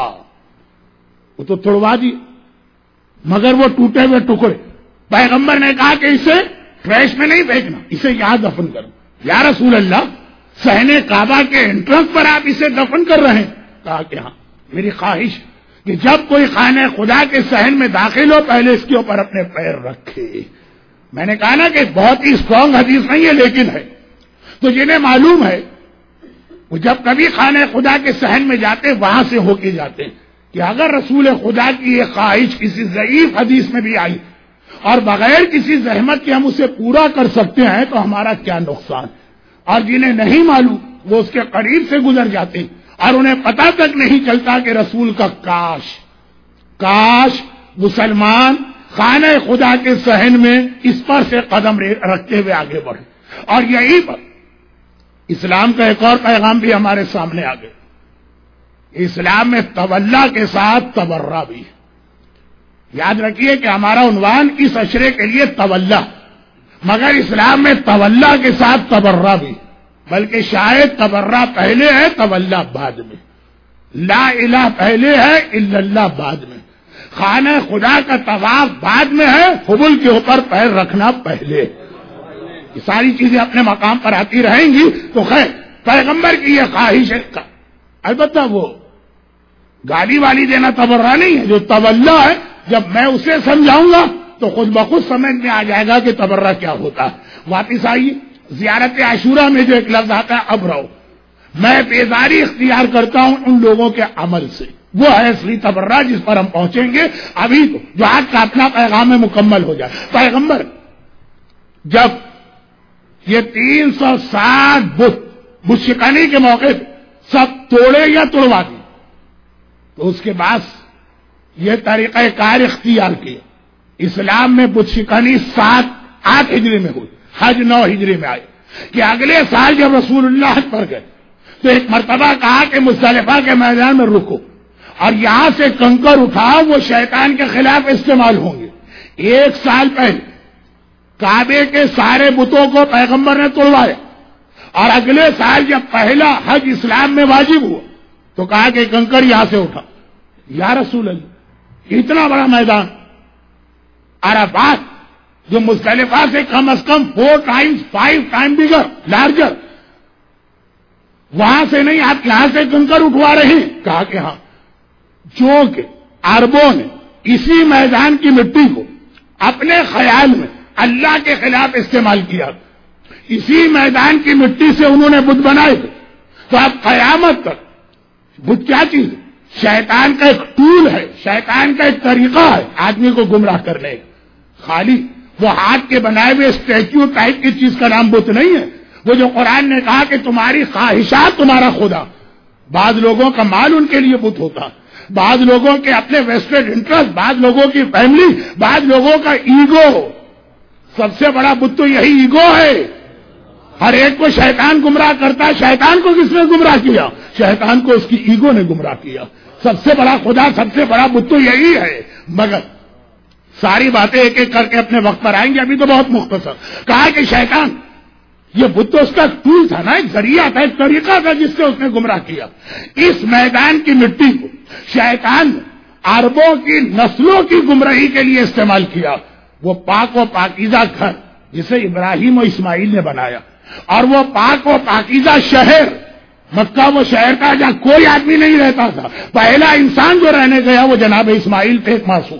وہ تو توڑوا دی، مگر وہ ٹوٹے ہوئے ٹکڑے پیغمبر نے کہا کہ اسے ٹریش میں نہیں پھینکنا، اسے یہاں دفن کرو. یا رسول اللہ، صحن کعبہ کے انٹرنس پر آپ اسے دفن کر رہے ہیں؟ کہا کہ ہاں، میری خواہش کہ جب کوئی خانہ خدا کے صحن میں داخل ہو پہلے اس کے اوپر اپنے پیر رکھے. میں نے کہا نا کہ بہت ہی اسٹرانگ حدیث نہیں ہے لیکن ہے. تو جنہیں معلوم ہے وہ جب کبھی خانہ خدا کے صحن میں جاتے وہاں سے ہو کے جاتے کہ اگر رسول خدا کی یہ خواہش کسی ضعیف حدیث میں بھی آئی اور بغیر کسی زحمت کے ہم اسے پورا کر سکتے ہیں تو ہمارا کیا نقصان. اور جنہیں نہیں معلوم وہ اس کے قریب سے گزر جاتے ہیں اور انہیں پتہ تک نہیں چلتا کہ رسول کا کاش کاش مسلمان خانہ خدا کے صحن میں اس پر سے قدم رکھتے ہوئے آگے بڑھے. اور یہی پر اسلام کا ایک اور پیغام بھی ہمارے سامنے آ گیا. اسلام میں تولا کے ساتھ تبرہ بھی ہے. یاد رکھیے کہ ہمارا عنوان اس اشرے کے لیے تولا، مگر اسلام میں تولا کے ساتھ تبرہ بھی، بلکہ شاید تبرہ پہلے ہے تولا بعد میں. لا الہ پہلے ہے الا اللہ بعد میں. خانہ خدا کا طواف بعد میں ہے، حبل کے اوپر پیر رکھنا پہلے. یہ ساری چیزیں اپنے مقام پر آتی رہیں گی. تو خیر، پیغمبر کی یہ خواہش ہے. البتہ وہ گالی والی دینا تبرہ نہیں ہے، جو تولا ہے جب میں اسے سمجھاؤں گا تو خود بخود سمجھ میں آ جائے گا کہ تبرہ کیا ہوتا ہے. واپس آئیے، زیارت عاشورہ میں جو ایک لفظ آتا ہے اب رہو، میں بیزاری اختیار کرتا ہوں ان لوگوں کے عمل سے، وہ ہے اصلی تبرہ جس پر ہم پہنچیں گے. ابھی تو جو آج کا اپنا پیغام ہے مکمل ہو جائے. پیغمبر جب یہ تین سو سات بت بت شکانی کے موقع پہ سب توڑے یا توڑوا دیے تو اس کے بعد یہ طریقہ کار اختیار کیا. اسلام میں بت شکانی سات آٹھ ہجری میں ہوئی، حج نو ہجری میں آئے. کہ اگلے سال جب رسول اللہ حج پر گئے تو ایک مرتبہ کہا کہ مزدلفہ کے میدان میں رکو اور یہاں سے کنکر اٹھاؤ، وہ شیطان کے خلاف استعمال ہوں گے. ایک سال پہلے کعبے کے سارے بتوں کو پیغمبر نے توڑوایا، اور اگلے سال جب پہلا حج اسلام میں واجب ہوا تو کہا کہ کنکر یہاں سے اٹھا. یا رسول اللہ، اتنا بڑا میدان عرفات جو مزدلفہ سے کم از کم four times five time bigger larger, وہاں سے نہیں آپ یہاں سے کنکر اٹھوا رہے ہیں؟ کہا کہ ہاں. جو کہ عربوں نے اسی میدان کی مٹی کو اپنے خیال میں اللہ کے خلاف استعمال کیا، اسی میدان کی مٹی سے انہوں نے بت بنائے تھے. تو اب قیامت تک بت کیا چیز ہے؟ شیطان کا ایک ٹول ہے، شیطان کا ایک طریقہ ہے آدمی کو گمراہ کرنے کا. خالی وہ ہاتھ کے بنائے ہوئے اسٹیچو ٹائپ کی چیز کا نام بت نہیں ہے. وہ جو قرآن نے کہا کہ تمہاری خواہشات تمہارا خدا. بعض لوگوں کا مال ان کے لیے بت ہوتا، بعض لوگوں کے اپنے ویسٹڈ انٹرسٹ، بعض لوگوں کی فیملی، بعض لوگوں کا ایگو. سب سے بڑا بت تو یہی ایگو ہے. ہر ایک کو شیطان گمراہ کرتا ہے. شیطان کو کس نے گمراہ کیا؟ شیطان کو اس کی ایگو نے گمراہ کیا. سب سے بڑا خدا، سب سے بڑا بت تو یہی ہے. مگر ساری باتیں ایک ایک کر کے اپنے وقت پر آئیں گے، ابھی تو بہت مختصر کہا کہ شیطان یہ بت تو اس کا ٹول تھا نا، ایک ذریعہ تھا، ایک طریقہ تھا جس سے اس نے گمراہ کیا. اس میدان کی مٹی کو شیطان نے عربوں کی نسلوں کی گمراہی کے لیے استعمال کیا. وہ پاک و پاکیزہ گھر جسے ابراہیم و اسماعیل نے بنایا، اور وہ پاک و پاکیزہ شہر مکہ، وہ شہر تھا جہاں کوئی آدمی نہیں رہتا تھا. پہلا انسان جو رہنے گیا وہ جناب اسماعیل تھے، ایک معصوم.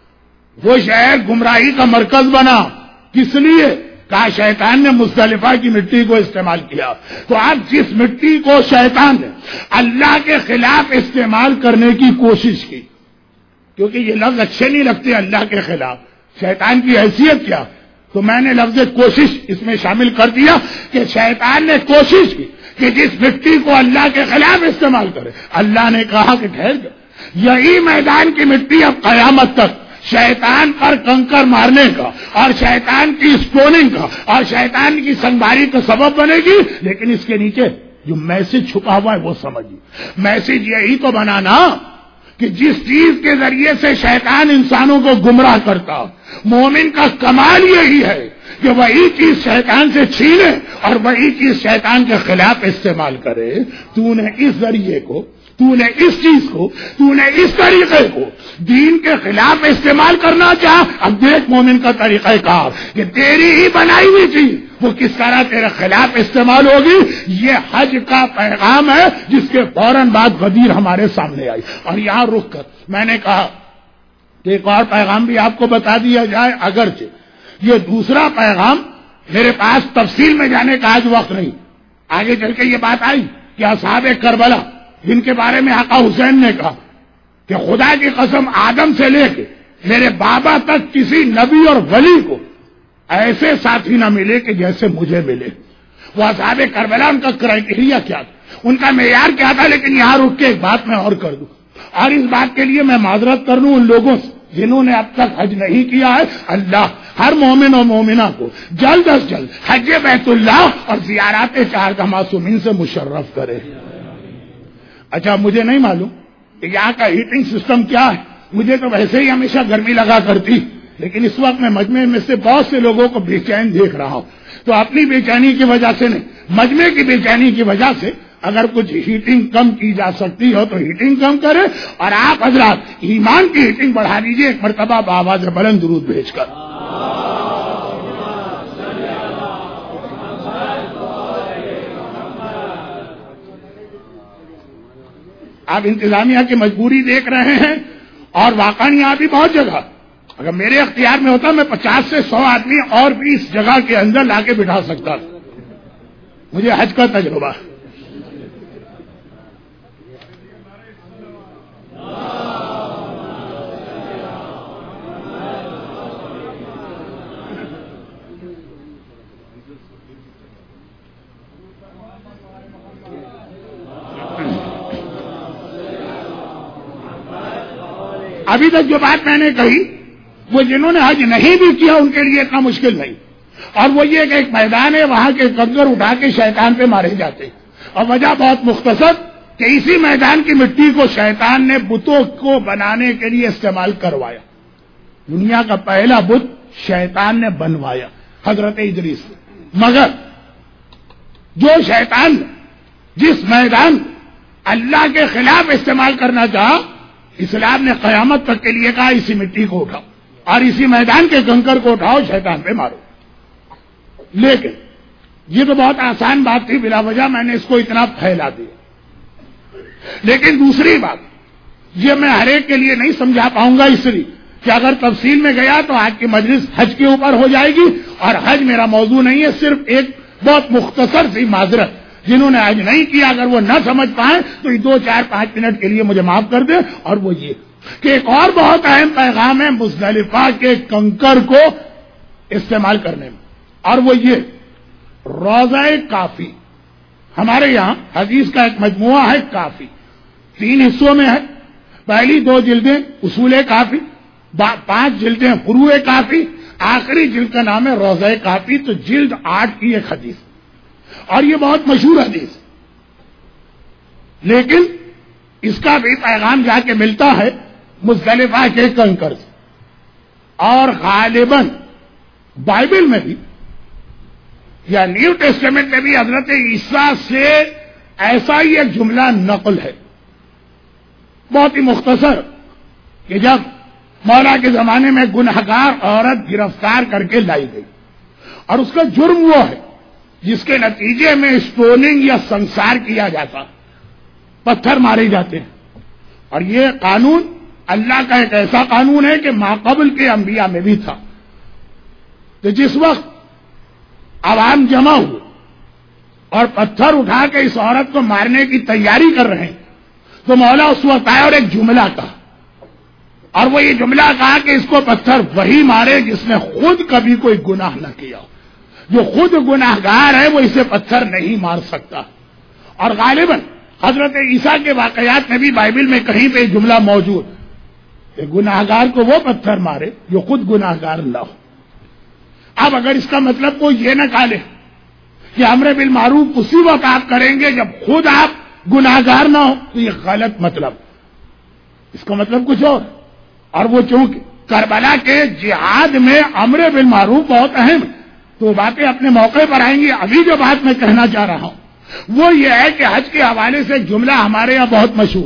وہ شہر گمراہی کا مرکز بنا. کس لیے؟ کہا شیطان نے مزدلفہ کی مٹی کو استعمال کیا. تو اب جس مٹی کو شیطان نے اللہ کے خلاف استعمال کرنے کی کوشش کی، کیونکہ یہ لفظ اچھے نہیں لگتے اللہ کے خلاف، شیطان کی حیثیت کیا، تو میں نے لفظ کوشش اس میں شامل کر دیا کہ شیطان نے کوشش کی کہ جس مٹی کو اللہ کے خلاف استعمال کرے. اللہ نے کہا کہ ٹھہر گئے، یہی میدان کی مٹی اب قیامت تک شیطان پر کنکر مارنے کا اور شیطان کی اسٹوننگ کا اور شیطان کی سنباری کا سبب بنے گی. لیکن اس کے نیچے جو میسج چھپا ہوا ہے وہ سمجھیے. میسج یہی تو بنانا کہ جس چیز کے ذریعے سے شیطان انسانوں کو گمراہ کرتا، مومن کا کمال یہی ہے کہ وہی چیز شیطان سے چھینے اور وہی چیز شیطان کے خلاف استعمال کرے. تو نے اس ذریعے کو، تو نے اس چیز کو، تو نے اس طریقے کو دین کے خلاف استعمال کرنا چاہ. اب دیکھ مومن کا طریقہ کار کہ تیری ہی بنائی ہوئی چیز وہ کس طرح تیرے خلاف استعمال ہوگی. یہ حج کا پیغام ہے جس کے فوراً بعد غدیر ہمارے سامنے آئی. اور یہاں رک کر میں نے کہا کہ ایک اور پیغام بھی آپ کو بتا دیا جائے، اگرچہ یہ دوسرا پیغام میرے پاس تفصیل میں جانے کا آج وقت نہیں. آگے چل کے یہ بات آئی کہ اصحاب کربلا جن کے بارے میں آقا حسین نے کہا کہ خدا کی قسم آدم سے لے کے میرے بابا تک کسی نبی اور ولی کو ایسے ساتھی نہ ملے کہ جیسے مجھے ملے. وہ اصحاب کربلا ان کا کرائٹیریا کیا تھا، ان کا معیار کیا تھا. لیکن یہاں رک کے ایک بات میں اور کر دوں، اور اس بات کے لیے میں معذرت کر لوں ان لوگوں سے جنہوں نے اب تک حج نہیں کیا ہے. اللہ ہر مومن و مومنہ کو جلد از جلد حج بیت اللہ اور زیارات چارگاہ معصومین سے مشرف کرے. اچھا مجھے نہیں معلوم کہ یہاں کا ہیٹنگ سسٹم کیا ہے، مجھے تو ویسے ہی ہمیشہ گرمی لگا کرتی، لیکن اس وقت میں مجمع میں سے بہت سے لوگوں کو بے چین دیکھ رہا ہوں. تو اپنی بے چینی کی وجہ سے نہیں، مجمع کی بے چینی کی وجہ سے اگر کچھ ہیٹنگ کم کی جا سکتی ہو تو ہیٹنگ کم کرے، اور آپ حضرات ایمان کی ہیٹنگ بڑھا دیجیے ایک مرتبہ بآواز بلند درود بھیج کر. آپ انتظامیہ کی مجبوری دیکھ رہے ہیں، اور واقعی یہاں بھی بہت جگہ اگر میرے اختیار میں ہوتا میں پچاس سے سو آدمی اور بھی اس جگہ کے اندر لا کے بٹھا سکتا. مجھے حج کا تجربہ. ابھی تک جو بات میں نے کہی وہ جنہوں نے حج نہیں بھی کیا ان کے لیے اتنا مشکل نہیں، اور وہ یہ کہ ایک میدان ہے وہاں کے کنکر اٹھا کے شیطان پہ مارے جاتے، اور وجہ بہت مختصر کہ اسی میدان کی مٹی کو شیطان نے بتوں کو بنانے کے لیے استعمال کروایا. دنیا کا پہلا بت شیطان نے بنوایا، حضرت ادریس نے. مگر جو شیطان نے جس میدان اللہ کے خلاف استعمال کرنا چاہا، اسلام نے قیامت تک کے لیے کہا اسی مٹی کو اٹھاؤ اور اسی میدان کے کنکر کو اٹھاؤ، شیطان پہ مارو. لیکن یہ تو بہت آسان بات تھی، بلا وجہ میں نے اس کو اتنا پھیلا دیا. لیکن دوسری بات یہ میں ہر ایک کے لیے نہیں سمجھا پاؤں گا، اس لیے کہ اگر تفصیل میں گیا تو آج کی مجلس حج کے اوپر ہو جائے گی، اور حج میرا موضوع نہیں ہے. صرف ایک بہت مختصر سی معذرت، جنہوں نے حج نہیں کیا اگر وہ نہ سمجھ پائیں تو یہ دو چار پانچ منٹ کے لیے مجھے معاف کر دیں. اور وہ یہ کہ ایک اور بہت اہم پیغام ہے مزدلفہ کے کنکر کو استعمال کرنے میں، اور وہ یہ روضہ کافی. ہمارے یہاں حدیث کا ایک مجموعہ ہے کافی، تین حصوں میں ہے. پہلی دو جلدیں اصول کافی، پانچ جلدیں فروع کافی، آخری جلد کا نام ہے روضہ کافی. تو جلد آٹھ کی ایک حدیث، اور یہ بہت مشہور حدیث، لیکن اس کا بھی پیغام جا کے ملتا ہے مزدلفہ کے کنکر سے. اور غالباً بائبل میں بھی یا نیو ٹیسٹمنٹ میں بھی حضرت عیسیٰ سے ایسا ہی ایک جملہ نقل ہے، بہت ہی مختصر، کہ جب مولا کے زمانے میں گنہگار عورت گرفتار کر کے لائی گئی، اور اس کا جرم وہ ہے جس کے نتیجے میں اسٹوننگ یا سنسار کیا جاتا، پتھر مارے جاتے ہیں. اور یہ قانون اللہ کا ایک ایسا قانون ہے کہ ماقبل کے انبیاء میں بھی تھا. تو جس وقت عوام جمع ہوئے اور پتھر اٹھا کے اس عورت کو مارنے کی تیاری کر رہے ہیں، تو مولا اس وقت آیا اور ایک جملہ کہا، اور وہ یہ جملہ کہا کہ اس کو پتھر وہی مارے جس نے خود کبھی کوئی گناہ نہ کیا. جو خود گناہ گار ہے وہ اسے پتھر نہیں مار سکتا. اور غالباً حضرت عیسیٰ کے واقعات میں بھی بائبل میں کہیں پہ جملہ موجود کہ گناہ گار کو وہ پتھر مارے جو خود گناہ گار نہ ہو. اب اگر اس کا مطلب کوئی یہ نہ کہا لے کہ امر بالمعروف اسی وقت آپ کریں گے جب خود آپ گناہ گار نہ ہو، تو یہ غلط مطلب، اس کا مطلب کچھ اور. اور وہ چونکہ کربلا کے جہاد میں امر بالمعروف بہت اہم ہے، تو باتیں اپنے موقع پر آئیں گی. ابھی جو بات میں کہنا چاہ رہا ہوں وہ یہ ہے کہ حج کے حوالے سے جملہ ہمارے یہاں بہت مشہور،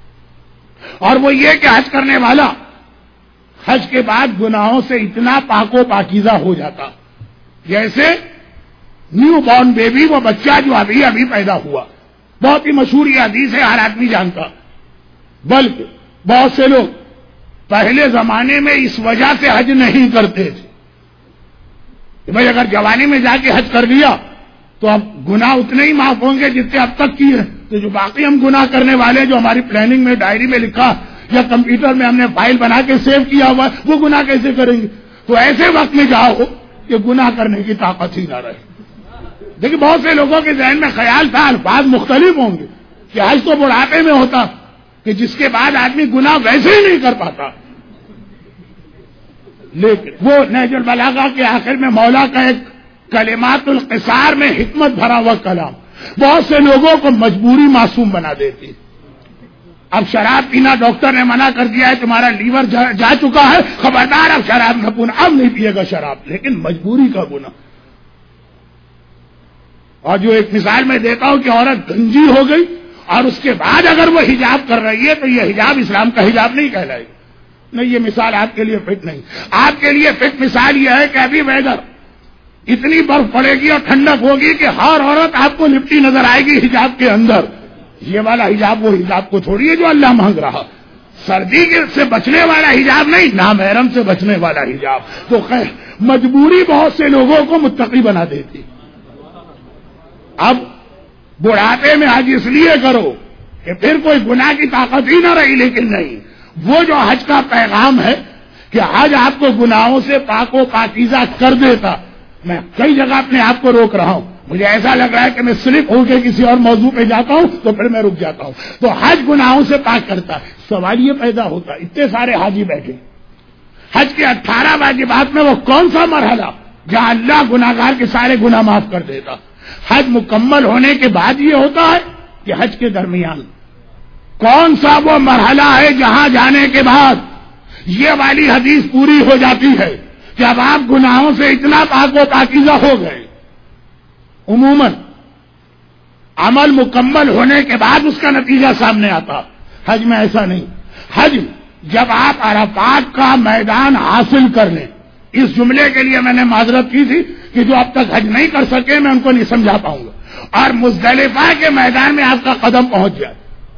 اور وہ یہ کہ حج کرنے والا حج کے بعد گناہوں سے اتنا پاک و پاکیزہ ہو جاتا جیسے نیو بورن بیبی، وہ بچہ جو ابھی ابھی پیدا ہوا. بہت ہی مشہور یہ حدیث ہے، ہر آدمی جانتا. بلکہ بہت سے لوگ پہلے زمانے میں اس وجہ سے حج نہیں کرتے تھے کہ بھائی اگر جوانی میں جا کے حج کر لیا تو اب گناہ اتنے ہی معاف ہوں گے جتنے اب تک کیے، تو جو باقی ہم گناہ کرنے والے جو ہماری پلاننگ میں ڈائری میں لکھا یا کمپیوٹر میں ہم نے فائل بنا کے سیو کیا ہوا وہ گناہ کیسے کریں گے. تو ایسے وقت میں جاؤ کہ گناہ کرنے کی طاقت ہی نہ رہے. دیکھیں بہت سے لوگوں کے ذہن میں خیال تھا، الفاظ مختلف ہوں گے، کہ حج تو بڑھاپے میں ہوتا کہ جس کے بعد آدمی گناہ ویسے ہی نہیں کر پاتا. لیکن وہ نہج البلاغہ کے آخر میں مولا کا ایک کلمات القصار میں حکمت بھرا ہوا کلام بہت سے لوگوں کو مجبوری معصوم بنا دیتی. اب شراب پینا ڈاکٹر نے منع کر دیا ہے، تمہارا لیور جا, جا چکا ہے، خبردار اب شراب نہ پینا، اب نہیں پیے گا شراب. لیکن مجبوری کا گناہ. اور جو ایک مثال میں دیتا ہوں کہ عورت گنجی ہو گئی اور اس کے بعد اگر وہ حجاب کر رہی ہے تو یہ حجاب اسلام کا حجاب نہیں کہلائے گا. نہیں، یہ مثال آپ کے لیے فٹ نہیں. آپ کے لیے فٹ مثال یہ ہے کہ ابھی ویدر اتنی برف پڑے گی اور ٹھنڈک ہوگی کہ ہر عورت آپ کو لپٹی نظر آئے گی حجاب کے اندر. یہ والا حجاب وہ حجاب کو چھوڑیے جو اللہ مانگ رہا، سردی سے بچنے والا حجاب نہیں، نامحرم سے بچنے والا حجاب. تو خیر مجبوری بہت سے لوگوں کو متقی بنا دیتی. اب بڑھاپے میں حج اس لیے کرو کہ پھر کوئی گناہ کی طاقت ہی نہ رہی. لیکن نہیں، وہ جو حج کا پیغام ہے کہ حج آپ کو گناہوں سے پاک و پاکیزہ کر دیتا. میں کئی جگہ اپنے آپ کو روک رہا ہوں، مجھے ایسا لگ رہا ہے کہ میں سلپ ہو کے کسی اور موضوع پہ جاتا ہوں تو پھر میں رک جاتا ہوں. تو حج گناہوں سے پاک کرتا ہے. سوال یہ پیدا ہوتا ہے، اتنے سارے حاجی بیٹھے، حج کے اٹھارہ واجبات میں وہ کون سا مرحلہ جہاں اللہ گناہگار کے سارے گناہ معاف کر دیتا؟ حج مکمل ہونے کے بعد یہ ہوتا ہے کہ حج کے درمیان کون سا وہ مرحلہ ہے جہاں جانے کے بعد یہ والی حدیث پوری ہو جاتی ہے کہ اب آپ گناہوں سے اتنا پاک و پاکیزہ ہو گئے. عموماً عمل مکمل ہونے کے بعد اس کا نتیجہ سامنے آتا. حج میں ایسا نہیں. حج جب آپ عرفات کا میدان حاصل کر لیں, اس جملے کے لیے میں نے معذرت کی تھی کہ جو اب تک حج نہیں کر سکے میں ان کو نہیں سمجھا پاؤں گا, اور مزدلفہ کے میدان میں آپ کا قدم پہنچ جائے.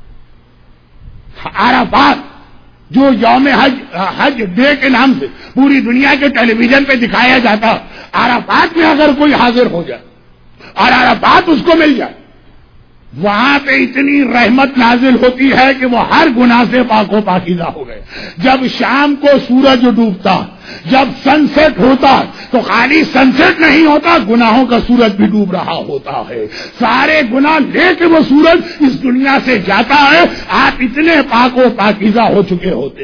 عرفات جو یوم حج حج ڈے کے نام سے پوری دنیا کے ٹیلی ویژن پہ دکھایا جاتا, عرفات میں اگر کوئی حاضر ہو جائے اور عرفات اس کو مل جائے, وہاں پہ اتنی رحمت نازل ہوتی ہے کہ وہ ہر گناہ سے پاک و پاکیزہ ہو گئے. جب شام کو سورج ڈوبتا, جب سن سیٹ ہوتا, تو خالی سن سیٹ نہیں ہوتا, گناہوں کا سورج بھی ڈوب رہا ہوتا ہے. سارے گناہ لے کے وہ سورج اس دنیا سے جاتا ہے. آپ اتنے پاک و پاکیزہ ہو چکے ہوتے.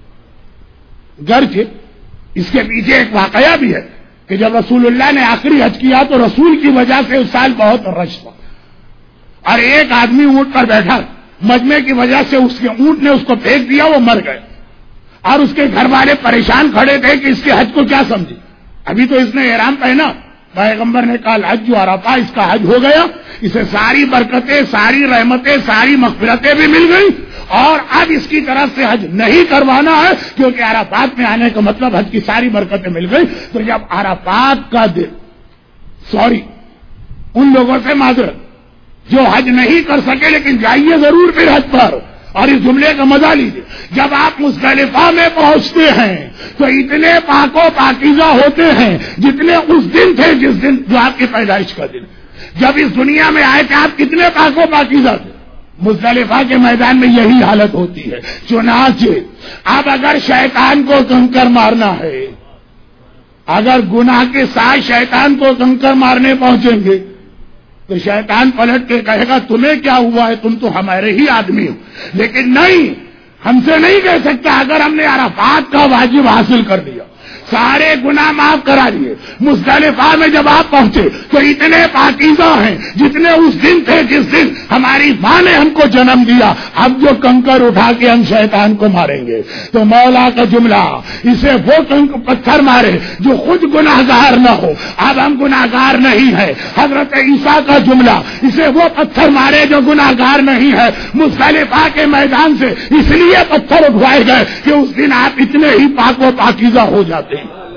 گرچہ اس کے پیچھے ایک واقعہ بھی ہے کہ جب رسول اللہ نے آخری حج کیا تو رسول کی وجہ سے اس سال بہت رش تھا, اور ایک آدمی اونٹ پر بیٹھا, مجمع کی وجہ سے اس کے اونٹ نے اس کو پھینک دیا, وہ مر گئے, اور اس کے گھر والے پریشان کھڑے تھے کہ اس کے حج کو کیا سمجھے. ابھی تو اس نے احرام پہنا, پیغمبر نے کہا حج جو عرفہ اس کا حج ہو گیا, اسے ساری برکتیں, ساری رحمتیں, ساری مغفرتیں بھی مل گئی, اور اب اس کی طرف سے حج نہیں کروانا ہے کیونکہ عرفات میں آنے کا مطلب حج کی ساری برکتیں مل گئی. تو جب عرفات کا دن, سوری ان لوگوں سے معذرت جو حج نہیں کر سکے لیکن جائیے ضرور پھر حج پر, اور اس جملے کا مزہ لیجیے. جب آپ مزدلفہ میں پہنچتے ہیں تو اتنے پاک و پاکیزہ ہوتے ہیں جتنے اس دن تھے جس دن جو آپ کی پیدائش کا دن. جب اس دنیا میں آئے تھے آپ کتنے پاک و پاکیزہ تھے. مزدلفہ کے میدان میں یہی حالت ہوتی ہے. چنانچہ اب اگر شیطان کو کنکر مارنا ہے, اگر گناہ کے ساتھ شیطان کو کنکر مارنے پہنچیں گے تو شیطان پلٹ کے کہے گا تمہیں کیا ہوا ہے, تم تو ہمارے ہی آدمی ہو. لیکن نہیں, ہم سے نہیں کہہ سکتا. اگر ہم نے عرفات کا واجب حاصل کر لیا, سارے گناہ معاف کرا دیے, مزدلفہ میں جب آپ پہنچے تو اتنے پاکیزہ ہیں جتنے اس دن تھے جس دن ہماری ماں نے ہم کو جنم دیا. اب جو کنکر اٹھا کے ہم شیطان کو ماریں گے تو مولا کا جملہ, اسے وہ کنکر پتھر مارے جو خود گناہگار نہ ہو. اب ہم گناہگار نہیں ہے. حضرت عیسیٰ کا جملہ, اسے وہ پتھر مارے جو گناہگار نہیں ہے. مزدلفہ کے میدان سے اس لیے پتھر اٹھوائے گئے کہ اس دن آپ اتنے ہی پاک و پاکیزہ ہو جاتے.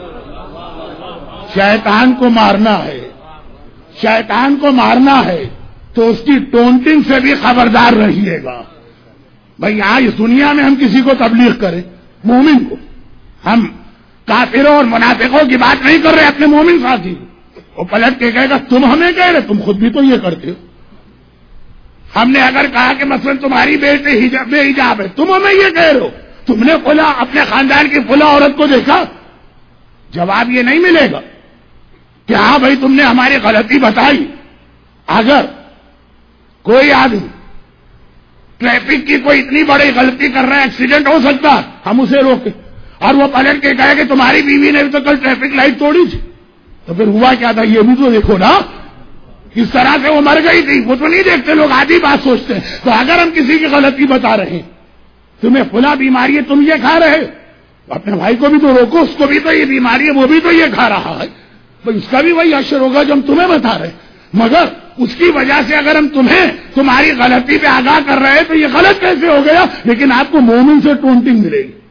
شیطان کو مارنا ہے, شیطان کو مارنا ہے تو اس کی ٹونٹنگ سے بھی خبردار رہیے گا. بھئی آج اس دنیا میں ہم کسی کو تبلیغ کریں, مومن کو, ہم کافروں اور منافقوں کی بات نہیں کر رہے, اپنے مومن ساتھی وہ پلٹ کے کہے گا تم ہمیں کہہ رہے, تم خود بھی تو یہ کرتے ہو. ہم نے اگر کہا کہ مثلا تمہاری بیٹے بے حجاب ہے, تم ہمیں یہ کہہ رہے ہو, تم نے فلاں اپنے خاندان کی فلاں عورت کو دیکھا. جواب یہ نہیں ملے گا کہ ہاں بھائی تم نے ہماری غلطی بتائی. اگر کوئی آدمی ٹریفک کی کوئی اتنی بڑی غلطی کر رہا ہے, ایکسیڈنٹ ہو سکتا, ہم اسے روکیں اور وہ پلٹ کے کہے کہ تمہاری بیوی نے بھی تو کل ٹریفک لائٹ توڑی تھی, تو پھر ہوا کیا تھا یہ بھی تو دیکھو نا, کس طرح سے وہ مر گئی تھی. وہ تو نہیں دیکھتے لوگ, آدھی بات سوچتے ہیں. تو اگر ہم کسی کی غلطی بتا رہے ہیں, تمہیں فلاں بیماری ہے, تم یہ کھا رہے, اپنے بھائی کو بھی تو روکو, اس کو بھی تو یہ بیماری ہے, وہ بھی تو یہ کھا رہا ہے, بھائی اس کا بھی وہی اشر ہوگا جو ہم تمہیں بتا رہے ہیں. مگر اس کی وجہ سے اگر ہم تمہیں تمہاری غلطی پہ آگاہ کر رہے ہیں تو یہ غلط کیسے ہو گیا. لیکن آپ کو مومن سے ٹونٹنگ ملے گی.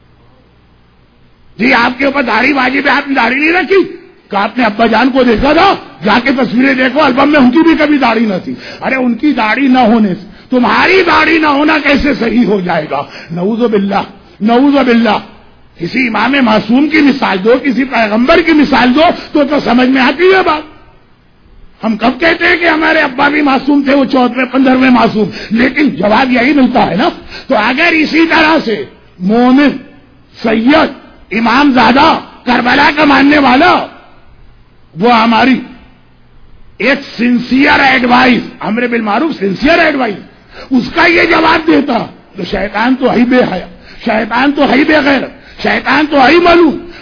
جی آپ کے اوپر داڑھی واجب ہے, آپ نے داڑھی نہیں رکھی, کہ آپ نے ابا جان کو دیکھا تھا, جا کے تصویریں دیکھو البم میں, ان کی بھی کبھی داڑھی نہ تھی. ارے ان کی داڑھی نہ ہونے سے تمہاری داڑھی نہ ہونا کیسے صحیح ہو جائے گا. نعوذ باللہ, نعوذ باللہ. کسی امام معصوم کی مثال دو, کسی پیغمبر کی مثال دو تو تو سمجھ میں آتی ہے بات. ہم کب کہتے ہیں کہ ہمارے ابا بھی معصوم تھے, وہ چودہویں پندرہویں معصوم, لیکن جواب یہی ملتا ہے نا. تو اگر اسی طرح سے مومن, سید, امام زادہ, کربلا کا ماننے والا, وہ ہماری ایک سنسیئر ایڈوائز, امر بالمعروف سنسیئر ایڈوائز, اس کا یہ جواب دیتا تو شیطان تو ہی بے حیا, شیطان تو ہی بے غیرت, شیطان تو ہی ملعون,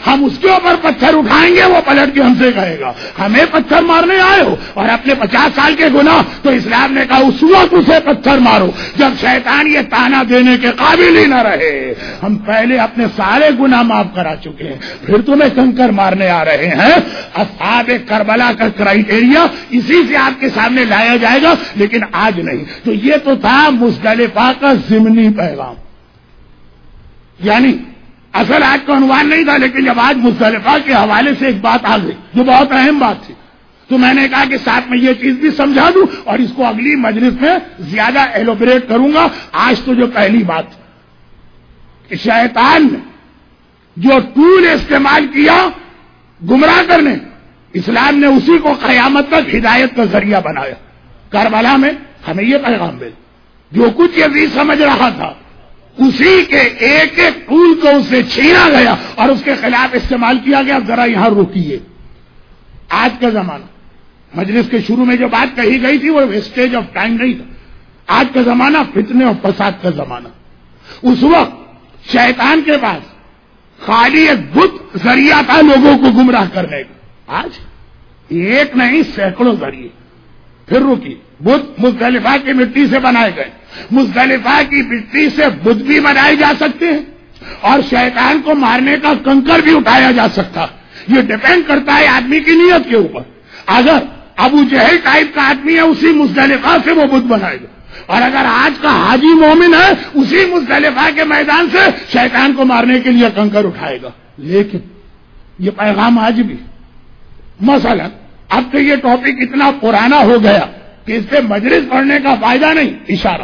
ہم اس کے اوپر پتھر اٹھائیں گے، وہ پلٹ کے ہم سے کہے گا ہمیں پتھر مارنے آئے ہو، اور اپنے پچاس سال کے گناہ تو اسلام نے کہا اس وقت اسے پتھر مارو جب شیطان یہ تانا دینے کے قابل ہی نہ رہے۔ ہم پہلے اپنے سارے گناہ معاف کرا چکے ہیں، پھر تمہیں کنکر مارنے آ رہے ہیں۔ اصحاب کربلا کا کرائیٹیریا اسی سے آپ کے سامنے لایا جائے گا، لیکن آج نہیں۔ تو یہ تو تھا مزدلفہ کا ضمنی پیغام، یعنی اصل آج کا عنوان نہیں تھا، لیکن جب آج مزدلفہ کے حوالے سے ایک بات آ گئی جو بہت اہم بات تھی، تو میں نے کہا کہ ساتھ میں یہ چیز بھی سمجھا دوں اور اس کو اگلی مجلس میں زیادہ ایلوبریٹ کروں گا۔ آج تو جو پہلی بات کہ شیطان نے جو ٹول استعمال کیا گمراہ کرنے، اسلام نے اسی کو قیامت تک ہدایت کا ذریعہ بنایا۔ کربلا میں ہمیں یہ پیغام ملا، جو کچھ یزید سمجھ رہا تھا اسی کے ایک ایک ٹول کو اسے چھینا گیا اور اس کے خلاف استعمال کیا گیا۔ ذرا یہاں روکیے، آج کا زمانہ، مجلس کے شروع میں جو بات کہی گئی تھی وہ ویسٹیج آف ٹائم نہیں تھا، آج کا زمانہ فتنے اور فساد کا زمانہ۔ اس وقت شیطان کے پاس خالی ایک بت ذریعہ تھا لوگوں کو گمراہ کرنے کا، آج ایک نہیں سینکڑوں ذریعے۔ پھر رکی، بت مزدلفہ کی مٹی سے بنائے گئے، مزدلفہ کی مٹی سے بت بھی بنائے جا سکتے ہیں اور شیطان کو مارنے کا کنکر بھی اٹھایا جا سکتا۔ یہ ڈیپینڈ کرتا ہے آدمی کی نیت کے اوپر۔ اگر ابو جہل ٹائپ کا آدمی ہے اسی مزدلفہ سے وہ بت بنائے گا، اور اگر آج کا حاجی مومن ہے اسی مزدلفہ کے میدان سے شیطان کو مارنے کے لیے کنکر اٹھائے گا۔ لیکن یہ پیغام آج بھی، مثلا اب تو یہ ٹاپک اتنا پرانا ہو گیا کہ اس پہ مجلس پڑھنے کا فائدہ نہیں۔ اشارہ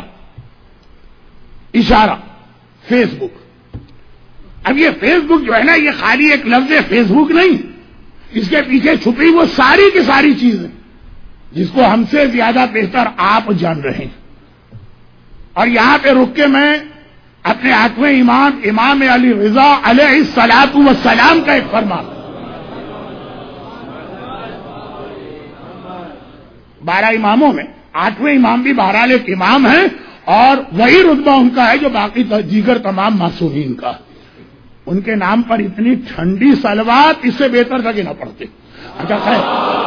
اشارہ فیس بک، اب یہ فیس بک جو ہے نا، یہ خالی ایک لفظ ہے فیس بک نہیں، اس کے پیچھے چھپی وہ ساری کی ساری چیزیں جس کو ہم سے زیادہ بہتر آپ جان رہے ہیں۔ اور یہاں پہ رک کے میں اپنے آٹھویں امام امام علی رضا علیہ الصلوۃ والسلام کا ایک فرمان، بارہ اماموں میں آٹھویں امام بھی بہرحال ایک امام ہیں اور وہی رتبہ ان کا ہے جو باقی دیگر تمام معصومین کا۔ ان کے نام پر اتنی ٹھنڈی صلوات اس سے بہتر تھا کہ نہ پڑھتے۔ اچھا خیر،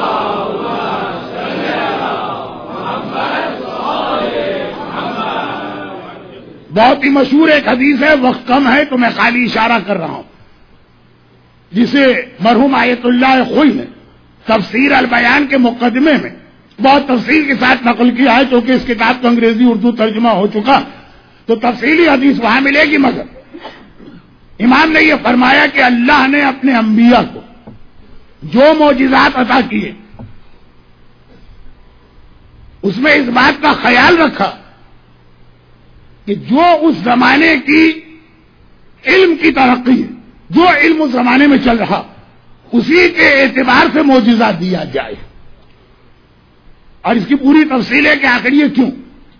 بہت ہی مشہور ایک حدیث ہے، وقت کم ہے تو میں خالی اشارہ کر رہا ہوں، جسے مرحوم آیت اللہ خوئی نے تفسیر البیان کے مقدمے میں بہت تفصیل کے ساتھ نقل کیا ہے، کیونکہ اس کتاب کا انگریزی اردو ترجمہ ہو چکا تو تفصیلی حدیث وہاں ملے گی۔ مگر امام نے یہ فرمایا کہ اللہ نے اپنے انبیاء کو جو معجزات عطا کیے اس میں اس بات کا خیال رکھا کہ جو اس زمانے کی علم کی ترقی ہے، جو علم اس زمانے میں چل رہا اسی کے اعتبار سے معجزات دیا جائے۔ اور اس کی پوری تفصیل ہے کہ آخر یہ کیوں۔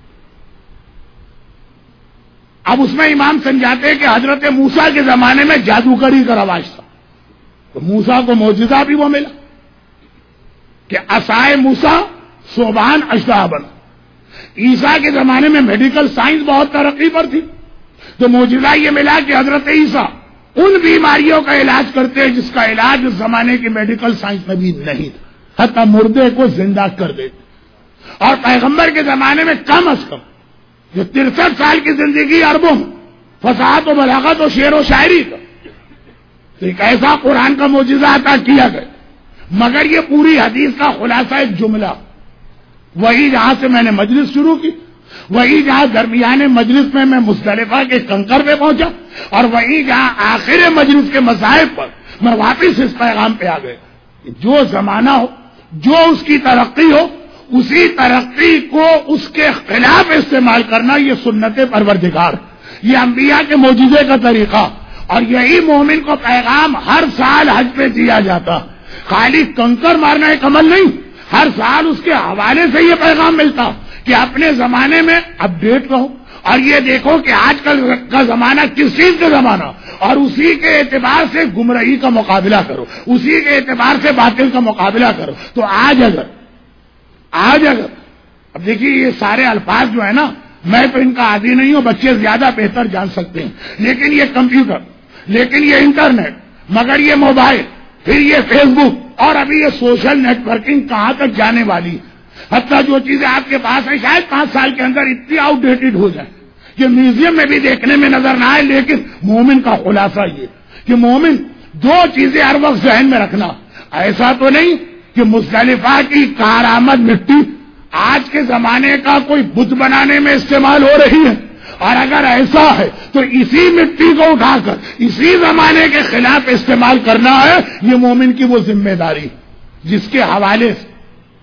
اب اس میں امام سمجھاتے ہیں کہ حضرت موسیٰ کے زمانے میں جادوگری کا رواج تھا، تو موسیٰ کو معجزہ بھی وہ ملا کہ عصائے موسیٰ صوبان اشباہ بنا۔ عیسیٰ کے زمانے میں میڈیکل سائنس بہت ترقی پر تھی، تو معجزہ یہ ملا کہ حضرت عیسیٰ ان بیماریوں کا علاج کرتے ہیں جس کا علاج اس زمانے کی میڈیکل سائنس میں بھی نہیں تھا، حتی مردے کو زندہ کر دیتے۔ اور پیغمبر کے زمانے میں کم از کم جو ترسٹھ سال کی زندگی عربوں میں فصاحت و بلاغت و شعر و شاعری کا، تو ایک ایسا قرآن کا معجزہ عطا کیا گیا۔ مگر یہ پوری حدیث کا خلاصہ ایک جملہ، وہی جہاں سے میں نے مجلس شروع کی، وہی جہاں درمیانے مجلس میں میں مزدلفہ کے کنکر پہ پہنچا، اور وہی جہاں آخر مجلس کے مذاہب پر میں واپس اس پیغام پہ آ گیا کہ جو زمانہ ہو، جو اس کی ترقی ہو، اسی ترقی کو اس کے خلاف استعمال کرنا یہ سنت پروردگار، یہ انبیاء کے معجزے کا طریقہ، اور یہی مومن کو پیغام ہر سال حج پہ دیا جاتا۔ خالی کنکر مارنا ایک عمل نہیں، ہر سال اس کے حوالے سے یہ پیغام ملتا کہ اپنے زمانے میں اپڈیٹ رہو، اور یہ دیکھو کہ آج کل کا زمانہ کس چیز کا زمانہ، اور اسی کے اعتبار سے گمراہی کا مقابلہ کرو، اسی کے اعتبار سے باطل کا مقابلہ کرو۔ تو آج اگر آج اگر اب دیکھیے یہ سارے الفاظ جو ہے نا، میں تو ان کا عادی نہیں ہوں، بچے زیادہ بہتر جان سکتے ہیں، لیکن یہ کمپیوٹر، لیکن یہ انٹرنیٹ، مگر یہ موبائل، پھر یہ فیس بک اور ابھی یہ سوشل نیٹ ورکنگ کہاں تک جانے والی، حتیٰ جو چیزیں آپ کے پاس ہیں شاید پانچ سال کے اندر اتنی آؤٹ ڈیٹڈ ہو جائیں کہ میوزیم میں بھی دیکھنے میں نظر نہ آئے. لیکن مومن کا خلاصہ یہ کہ مومن دو چیزیں ہر وقت ذہن میں رکھنا. ایسا تو نہیں کہ مزدلفہ کی کارآمد مٹی آج کے زمانے کا کوئی بت بنانے میں استعمال ہو رہی ہے، اور اگر ایسا ہے تو اسی مٹی کو اٹھا کر اسی زمانے کے خلاف استعمال کرنا ہے. یہ مومن کی وہ ذمہ داری جس کے حوالے سے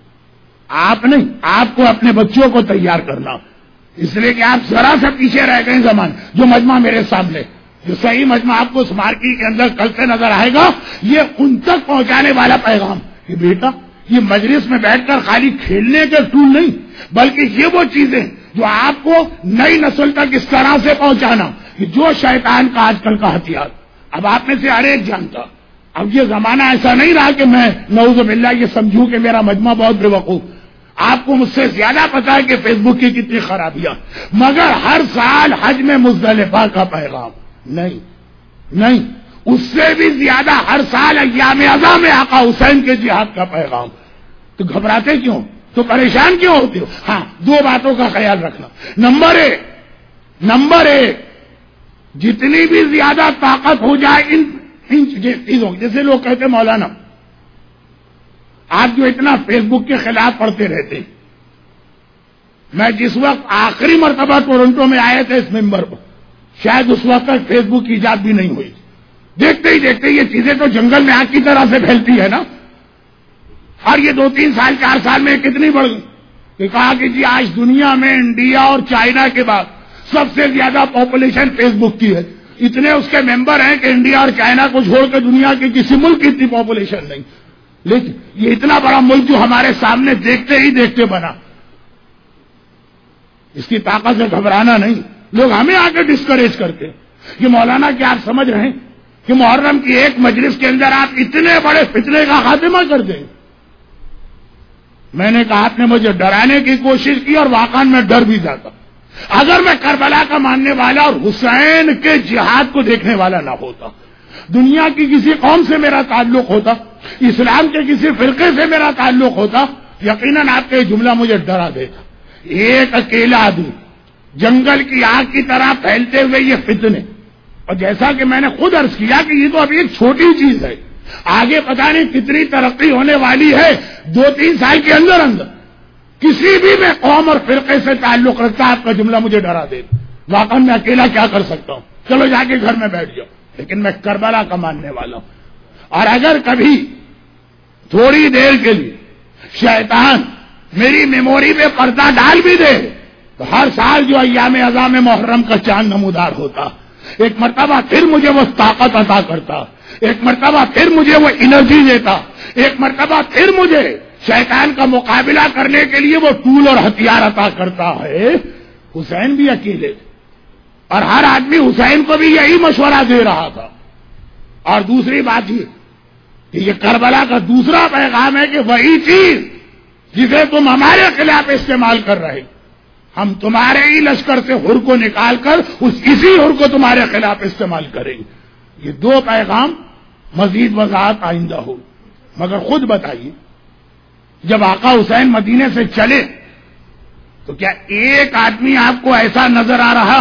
آپ نہیں، آپ کو اپنے بچوں کو تیار کرنا، اس لیے کہ آپ ذرا سا پیچھے رہ گئے زمان. جو مجمع میرے سامنے، جو صحیح مجمع آپ کو اس مارکیٹ کے اندر کل سے نظر آئے گا، یہ ان تک پہنچانے والا پیغام کہ بیٹا یہ مجلس میں بیٹھ کر خالی کھیلنے کے ٹول نہیں، بلکہ یہ وہ چیزیں جو آپ کو نئی نسل تک اس طرح سے پہنچانا کہ جو شیطان کا آج کل کا ہتھیار اب آپ میں سے ہر ایک جانتا. اب یہ زمانہ ایسا نہیں رہا کہ میں نعوذ باللہ یہ سمجھوں کہ میرا مجمع بہت بے وقوف. آپ کو مجھ سے زیادہ پتا ہے کہ فیس بک کی کتنی خرابیاں، مگر ہر سال حج میں مزدلفہ کا پیغام نہیں نہیں اس سے بھی زیادہ ہر سال ایام عزا میں آقا حسین کے جہاد کا پیغام. تو گھبراتے کیوں، تو پریشان کیوں ہوتے ہو؟ ہاں دو باتوں کا خیال رکھنا. نمبر ایک نمبر ایک جتنی بھی زیادہ طاقت ہو جائے ان ان چیزوں، جیسے لوگ کہتے مولانا آپ جو اتنا فیس بک کے خلاف پڑھتے رہتے ہیں، میں جس وقت آخری مرتبہ ٹورنٹو میں آئے تھے اس ممبر پر، شاید اس وقت تک فیس بک کی ایجاد بھی نہیں ہوئی. دیکھتے ہی دیکھتے یہ چیزیں تو جنگل میں آگ کی طرح سے پھیلتی ہے نا، اور یہ دو تین سال چار سال میں کتنی بڑھ گئی کہ کہا کہ جی آج دنیا میں انڈیا اور چائنا کے بعد سب سے زیادہ پاپولیشن فیس بک کی ہے. اتنے اس کے ممبر ہیں کہ انڈیا اور چائنا کو چھوڑ کے دنیا کے کسی ملک کی اتنی پاپولیشن نہیں. لیکن یہ اتنا بڑا ملک جو ہمارے سامنے دیکھتے ہی دیکھتے بنا، اس کی طاقت سے گھبرانا نہیں. لوگ ہمیں آ کے ڈسکریج کرتے ہیں کہ مولانا کیا آپ سمجھ رہے ہیں کہ محرم کی ایک مجلس کے اندر آپ اتنے بڑے فتنے کا خاتمہ کر دیں. میں نے کہا آپ نے مجھے ڈرانے کی کوشش کی اور واقعا میں ڈر بھی جاتا. اگر میں کربلا کا ماننے والا اور حسین کے جہاد کو دیکھنے والا نہ ہوتا، دنیا کی کسی قوم سے میرا تعلق ہوتا، اسلام کے کسی فرقے سے میرا تعلق ہوتا، یقیناً آپ کا یہ جملہ مجھے ڈرا دیتا. ایک اکیلا آدمی جنگل کی آگ کی طرح پھیلتے ہوئے یہ فتنے، اور جیسا کہ میں نے خود عرض کیا کہ یہ تو ابھی ایک چھوٹی چیز ہے، آگے پتہ نہیں کتنی ترقی ہونے والی ہے. دو تین سال کے اندر اندر کسی بھی میں قوم اور فرقے سے تعلق رکھتا، آپ کا جملہ مجھے ڈرا دے. واقعا میں اکیلا کیا کر سکتا ہوں، چلو جا کے گھر میں بیٹھ جاؤ، لیکن میں کربلا کا ماننے والا ہوں. اور اگر کبھی تھوڑی دیر کے لیے شیطان میری میموری پہ پردہ ڈال بھی دے تو ہر سال جو ایام عزا میں محرم کا چاند نمودار ہوتا، ایک مرتبہ پھر مجھے وہ طاقت عطا کرتا، ایک مرتبہ پھر مجھے وہ انرجی دیتا، ایک مرتبہ پھر مجھے شیطان کا مقابلہ کرنے کے لیے وہ ٹول اور ہتھیار عطا کرتا ہے. حسین بھی اکیلے تھے اور ہر آدمی حسین کو بھی یہی مشورہ دے رہا تھا. اور دوسری بات یہ کہ یہ کربلا کا دوسرا پیغام ہے کہ وہی چیز جسے تم ہمارے خلاف استعمال کر رہے، ہم تمہارے ہی لشکر سے ہر کو نکال کر اس اسی ہر کو تمہارے خلاف استعمال کریں گے. یہ دو پیغام مزید وضاحت آئندہ ہو. مگر خود بتائیے، جب آقا حسین مدینے سے چلے تو کیا ایک آدمی آپ کو ایسا نظر آ رہا،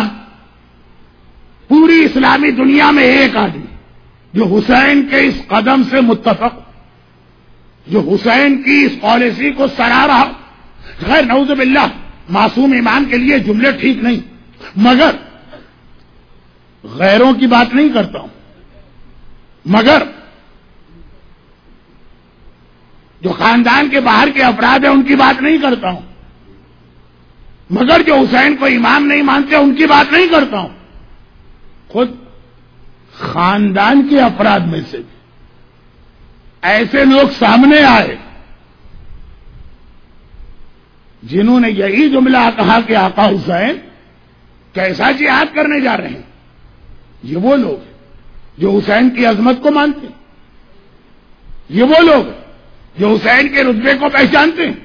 پوری اسلامی دنیا میں ایک آدمی جو حسین کے اس قدم سے متفق، جو حسین کی اس پالیسی کو سراہ رہا؟ غیر نعوذ باللہ معصوم ایمان کے لیے جملے ٹھیک نہیں، مگر غیروں کی بات نہیں کرتا ہوں، مگر جو خاندان کے باہر کے افراد ہیں ان کی بات نہیں کرتا ہوں، مگر جو حسین کو امام نہیں مانتے ان کی بات نہیں کرتا ہوں. خود خاندان کے افراد میں سے بھی ایسے لوگ سامنے آئے جنہوں نے یہی جملہ کہا کہ آقا حسین کیسا جہاد کرنے جا رہے ہیں. یہ وہ لوگ ہیں جو حسین کی عظمت کو مانتے ہیں، یہ وہ لوگ ہیں جو حسین کے رتبے کو پہچانتے ہیں.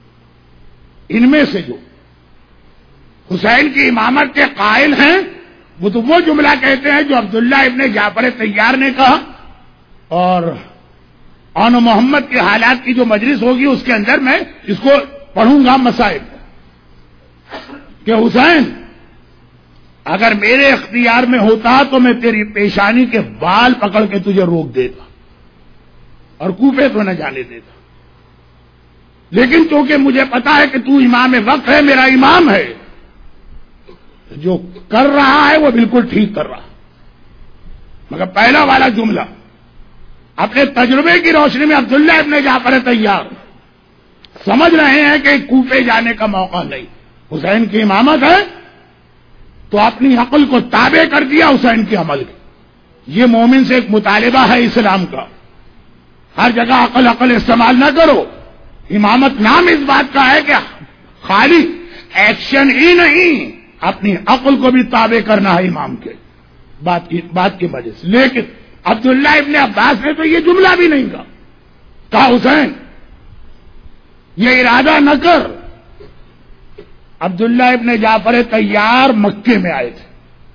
ان میں سے جو حسین کی امامت کے قائل ہیں وہ تو وہ جملہ کہتے ہیں جو عبداللہ ابن جعفر طیار نے کہا، اور آن محمد کے حالات کی جو مجلس ہوگی اس کے اندر میں اس کو پڑھوں گا مسائل کہ حسین اگر میرے اختیار میں ہوتا تو میں تیری پیشانی کے بال پکڑ کے تجھے روک دیتا اور کوفے تو نہ جانے دیتا، لیکن چونکہ مجھے پتا ہے کہ تو امام وقت ہے، میرا امام ہے، جو کر رہا ہے وہ بالکل ٹھیک کر رہا۔ مگر پہلا والا جملہ اپنے تجربے کی روشنی میں عبداللہ ابن جعفر طیار سمجھ رہے ہیں کہ کوفے جانے کا موقع نہیں، حسین کی امامت ہے، تو اپنی عقل کو تابع کر دیا حسین کے عمل کے۔ یہ مومن سے ایک مطالبہ ہے اسلام کا، ہر جگہ عقل عقل استعمال نہ کرو۔ امامت نام اس بات کا ہے کہ خالی ایکشن ہی نہیں، اپنی عقل کو بھی تابع کرنا ہے امام کے بات کی بات کی وجہ سے۔ لیکن عبداللہ ابن عباس نے تو یہ جملہ بھی نہیں کہا، کہا حسین یہ ارادہ نہ کر۔ عبداللہ ابن جعفر طیار مکے میں آئے تھے،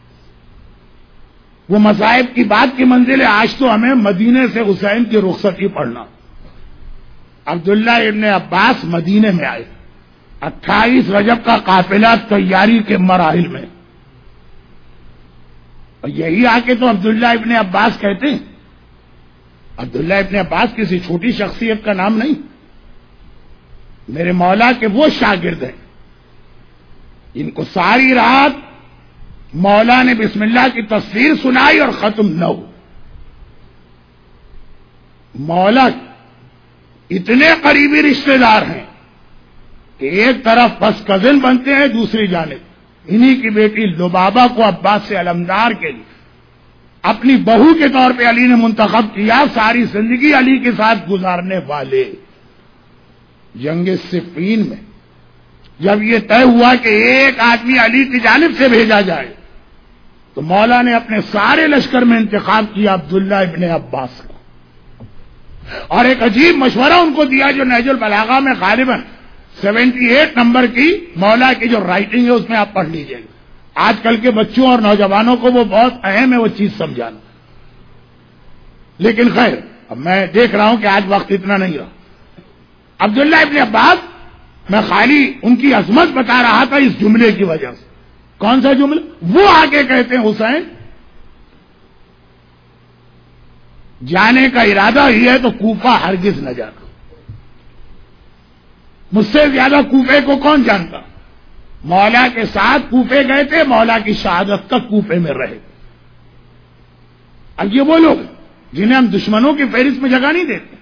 وہ مصائب کی بات کی منزل ہے، آج تو ہمیں مدینے سے حسین کی رخصتی پڑھنا۔ عبداللہ ابن عباس مدینے میں آئے، اٹھائیس رجب کا قافلہ تیاری کے مراحل میں، اور یہی آ کے تو عبداللہ ابن عباس کہتے ہیں۔ عبداللہ ابن عباس کسی چھوٹی شخصیت کا نام نہیں، میرے مولا کے وہ شاگرد ہیں ان کو ساری رات مولا نے بسم اللہ کی تصویر سنائی اور ختم نہ ہو۔ مولا اتنے قریبی رشتہ دار ہیں کہ ایک طرف بس کزن بنتے ہیں، دوسری جانب انہی کی بیٹی لبابہ کو عباس سے علمدار کے لیے اپنی بہو کے طور پہ علی نے منتخب کیا، ساری زندگی علی کے ساتھ گزارنے والے۔ جنگ صفین میں جب یہ طے ہوا کہ ایک آدمی علی کی جانب سے بھیجا جائے تو مولا نے اپنے سارے لشکر میں انتخاب کیا عبداللہ ابن عباس کا، اور ایک عجیب مشورہ ان کو دیا جو نہج البلاغہ میں غالباً سیونٹی ایٹ نمبر کی مولا کی جو رائٹنگ ہے اس میں آپ پڑھ لیجئے گا۔ آج کل کے بچوں اور نوجوانوں کو وہ بہت اہم ہے وہ چیز سمجھانا، لیکن خیر اب میں دیکھ رہا ہوں کہ آج وقت اتنا نہیں رہا۔ عبداللہ ابن عباس، میں خالی ان کی عظمت بتا رہا تھا اس جملے کی وجہ سے۔ کون سا جملہ؟ وہ آگے کہتے ہیں حسین جانے کا ارادہ ہی ہے تو کوفہ ہرگز نہ جانا۔ مجھ سے زیادہ کوفے کو کون جانتا؟ مولا کے ساتھ کوفے گئے تھے، مولا کی شہادت تک کوفے میں رہے۔ اب یہ وہ لوگ جنہیں ہم دشمنوں کی فہرست میں جگہ نہیں دیتے،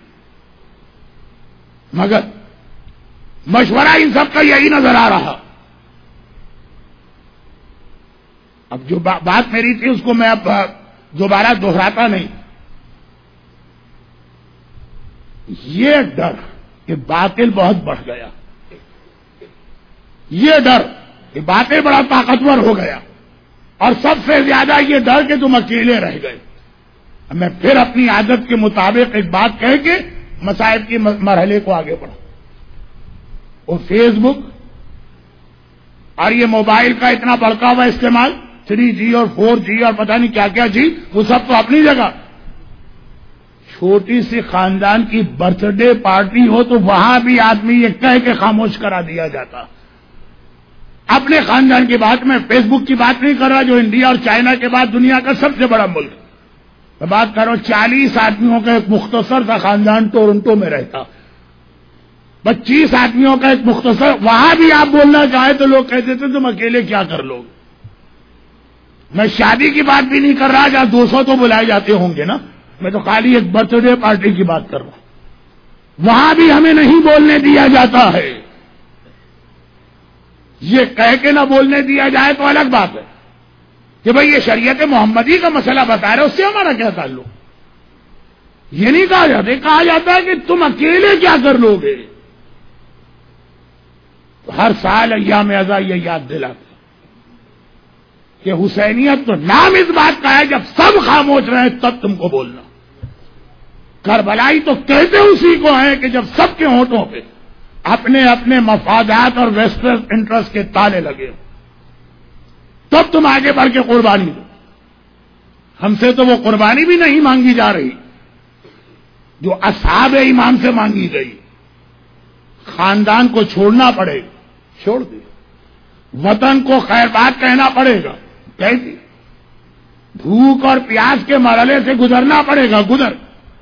مگر مشورہ ان سب کا یہی نظر آ رہا۔ اب جو بات میری تھی اس کو میں اب دوبارہ دہراتا نہیں۔ یہ ڈر کہ باطل بہت بڑھ گیا، یہ ڈر کہ باطل بڑا طاقتور ہو گیا، اور سب سے زیادہ یہ ڈر کہ تم اکیلے رہ گئے۔ میں پھر اپنی عادت کے مطابق ایک بات کہہ کے مصائب کی مرحلے کو آگے بڑھا۔ وہ فیس بک اور یہ موبائل کا اتنا بڑکا ہوا استعمال، تھری جی اور فور جی اور پتہ نہیں کیا کیا جی، وہ سب تو اپنی جگہ۔ چھوٹی سی خاندان کی برتھ ڈے پارٹی ہو تو وہاں بھی آدمی یہ کہہ کے خاموش کرا دیا جاتا۔ اپنے خاندان کی بات میں فیس بک کی بات نہیں کر رہا جو انڈیا اور چائنا کے بعد دنیا کا سب سے بڑا ملک، میں بات کر رہا ہوں چالیس آدمیوں کا ایک مختصر سا خاندان ٹورنٹو میں رہتا، پچیس آدمیوں کا ایک مختصر، وہاں بھی آپ بولنا چاہیں تو لوگ کہتے تھے تم اکیلے کیا کر لو۔ میں شادی کی بات بھی نہیں کر رہا جہاں دو سو تو بلائے جاتے ہوں گے نا، میں تو خالی ایک برتھ ڈے پارٹی کی بات کر رہا ہوں، وہاں بھی ہمیں نہیں بولنے دیا جاتا ہے۔ یہ کہہ کے نہ بولنے دیا جائے تو الگ بات ہے کہ بھئی یہ شریعت محمدی کا مسئلہ بتا رہے، اس سے ہمارا کیا تعلق۔ یہ نہیں کہا جاتا، کہا جاتا ہے کہ تم اکیلے کیا کر لو گے۔ ہر سال ایام ازا یہ یاد دلاتے کہ حسینیت تو نام اس بات کا ہے جب سب خاموش رہے تب تم کو بولنا۔ کربلائی تو کہتے اسی کو ہیں کہ جب سب کے ہونٹوں پہ اپنے اپنے مفادات اور ویسٹرن انٹرسٹ کے تالے لگے ہوں۔ تب تم آگے بڑھ کے قربانی دو. ہم سے تو وہ قربانی بھی نہیں مانگی جا رہی جو اصحاب امام سے مانگی گئی. خاندان کو چھوڑنا پڑے گا، چھوڑ دے. وطن کو خیر بات کہنا پڑے گا، کہہ دی. بھوک اور پیاس کے مرحلے سے گزرنا پڑے گا، گزر.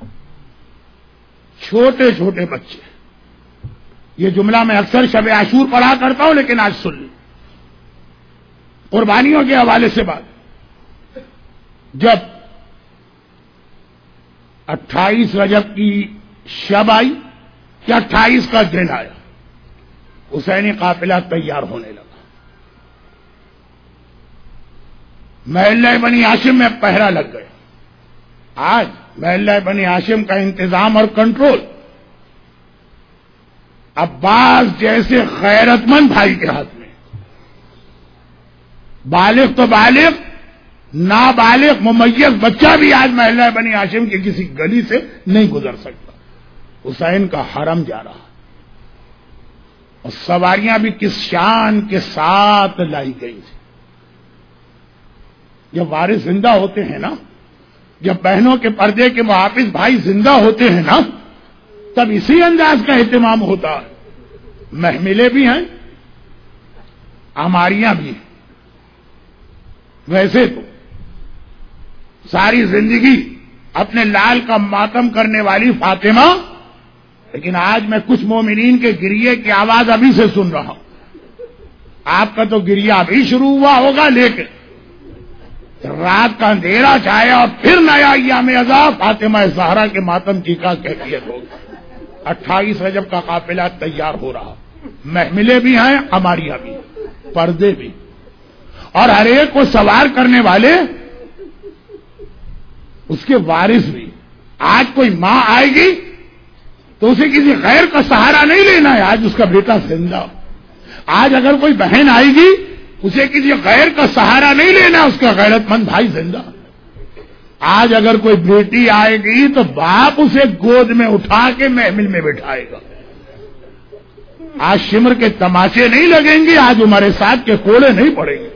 چھوٹے چھوٹے بچے، یہ جملہ میں اکثر شب عاشور پڑھا کرتا ہوں لیکن آج سن لیں. قربانیوں کے حوالے سے بات. جب اٹھائیس رجب کی شب آئی کہ اٹھائیس کا دن آیا، حسینی قافلہ تیار ہونے لگا. محلہ بنی ہاشم میں پہرا لگ گیا. آج محلہ بنی ہاشم کا انتظام اور کنٹرول عباس جیسے غیرت مند بھائی کے ہاتھ میں. بالغ تو بالغ، نابالغ ممیز بچہ بھی آج محلہ بنی ہاشم کی کسی گلی سے نہیں گزر سکتا. حسین کا حرم جا رہا اور سواریاں بھی کس شان کے ساتھ لائی گئی تھی. جب وارث زندہ ہوتے ہیں نا، جب بہنوں کے پردے کے محافظ بھائی زندہ ہوتے ہیں نا، تب اسی انداز کا اہتمام ہوتا ہے. محملیں بھی ہیں، عماریاں بھی ہیں. ویسے تو ساری زندگی اپنے لال کا ماتم کرنے والی فاطمہ، لیکن آج میں کچھ مومنین کے گریے کی آواز ابھی سے سن رہا ہوں. آپ کا تو گریہ ابھی شروع ہوا ہوگا، لیکن رات کا اندھیرا چھایا اور پھر نیا ایام عذاب فاطمہ زہرا کے ماتم کی کا کیفیت ہوگی. اٹھائیس رجب کا قافلہ تیار ہو رہا. محملیں بھی ہیں، عماریاں بھی، پردے بھی، اور ہر ایک کو سوار کرنے والے اس کے وارث بھی. آج کوئی ماں آئے گی تو اسے کسی غیر کا سہارا نہیں لینا ہے، آج اس کا بیٹا زندہ. آج اگر کوئی بہن آئے گی اسے کسی غیر کا سہارا نہیں لینا، اس کا غیرت مند بھائی زندہ. آج اگر کوئی بیٹی آئے گی تو باپ اسے گود میں اٹھا کے محمل میں بٹھائے گا. آج شمر کے تماشے نہیں لگیں گے، آج ہمارے ساتھ کے کوڑے نہیں پڑیں گے.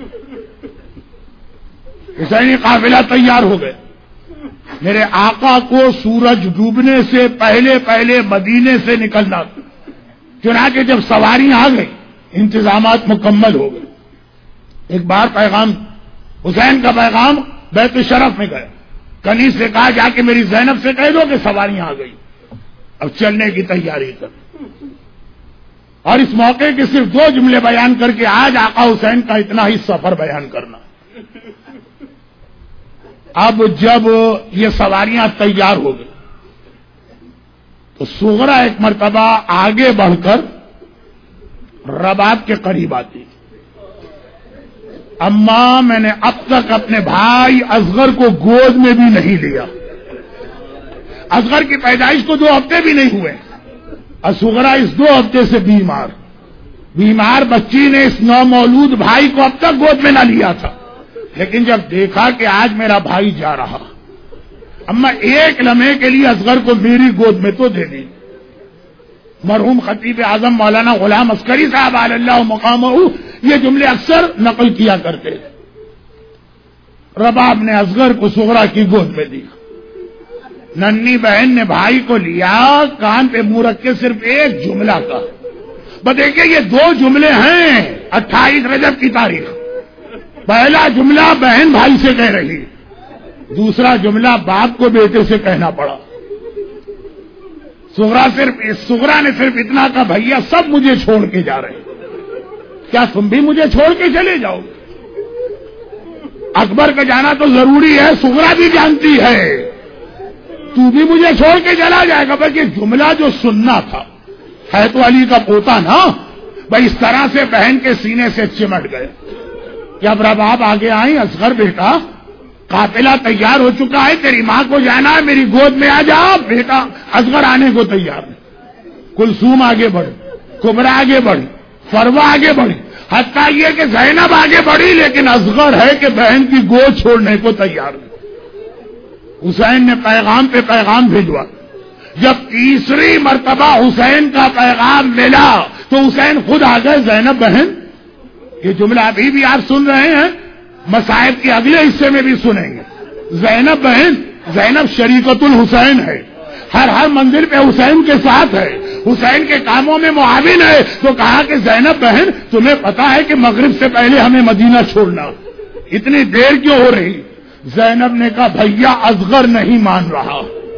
حسینی قافلہ تیار ہو گئے. میرے آقا کو سورج ڈوبنے سے پہلے پہلے مدینے سے نکلنا تھا. چنانچہ جب سواریاں آ گئی، انتظامات مکمل ہو گئے. ایک بار پیغام، حسین کا پیغام بیت الشرف میں گیا. کنیز سے کہا جا کے میری زینب سے کہہ دو کہ سواریاں آ گئی، اب چلنے کی تیاری کر. اور اس موقع کے صرف دو جملے بیان کر کے آج آقا حسین کا اتنا ہی سفر بیان کرنا. اب جب یہ سواریاں تیار ہو گئی تو صغرا ایک مرتبہ آگے بڑھ کر رباط کے قریب آتی. اماں میں نے اب تک اپنے بھائی اصغر کو گود میں بھی نہیں لیا. اصغر کی پیدائش کو دو ہفتے بھی نہیں ہوئے، اور صغرا اس دو ہفتے سے بیمار بیمار بچی نے اس نومولود بھائی کو اب تک گود میں نہ لیا تھا. لیکن جب دیکھا کہ آج میرا بھائی جا رہا، اما ایک لمحے کے لیے اصغر کو میری گود میں تو دے دی. مرحوم خطیب اعظم مولانا غلام عسکری صاحب علی اللہ مقامہ یہ جملے اکثر نقل کیا کرتے. رباب نے اصغر کو صغرا کی گود میں دیا. ننھی بہن نے بھائی کو لیا، کان پہ منہ رکھ کے صرف ایک جملہ کا. بس دیکھیے یہ دو جملے ہیں اٹھائیس رجب کی تاریخ. پہلا جملہ بہن بھائی سے کہہ رہی، دوسرا جملہ باپ کو بیٹے سے کہنا پڑا. صغرا صرف صغرا نے صرف اتنا کہا، بھیا سب مجھے چھوڑ کے جا رہے ہیں، کیا تم بھی مجھے چھوڑ کے چلے جاؤ؟ اکبر کا جانا تو ضروری ہے، صغرا بھی جانتی ہے تو بھی مجھے چھوڑ کے چلا جائے گا. بلکہ جملہ جو سننا تھا، ہے تو علی کا پوتا نا، بھائی اس طرح سے بہن کے سینے سے چمٹ گئے. جب رباب آگے آئی، اصغر بیٹا قافلہ تیار ہو چکا ہے، تیری ماں کو جانا ہے، میری گود میں آ جا. بیٹا اصغر آنے کو تیار ہے. کلثوم آگے بڑھی، کبرا آگے بڑھی، فروا آگے بڑھی، حتیٰ یہ کہ زینب آگے بڑھی، لیکن اصغر ہے کہ بہن کی گود چھوڑنے کو تیار نہیں. حسین نے پیغام پہ پیغام بھیجوا. جب تیسری مرتبہ حسین کا پیغام ملا تو حسین خود آ گئے. زینب بہن یہ جملہ ابھی بھی آپ سن رہے ہیں، مصائب کے اگلے حصے میں بھی سنیں گے. زینب بہن، زینب شریکت الحسین ہے، ہر ہر منزل پہ حسین کے ساتھ ہے، حسین کے کاموں میں معاون ہے. تو کہا کہ زینب بہن تمہیں پتا ہے کہ مغرب سے پہلے ہمیں مدینہ چھوڑنا، اتنی دیر کیوں ہو رہی؟ زینب نے کہا بھیا اصغر نہیں مان رہا.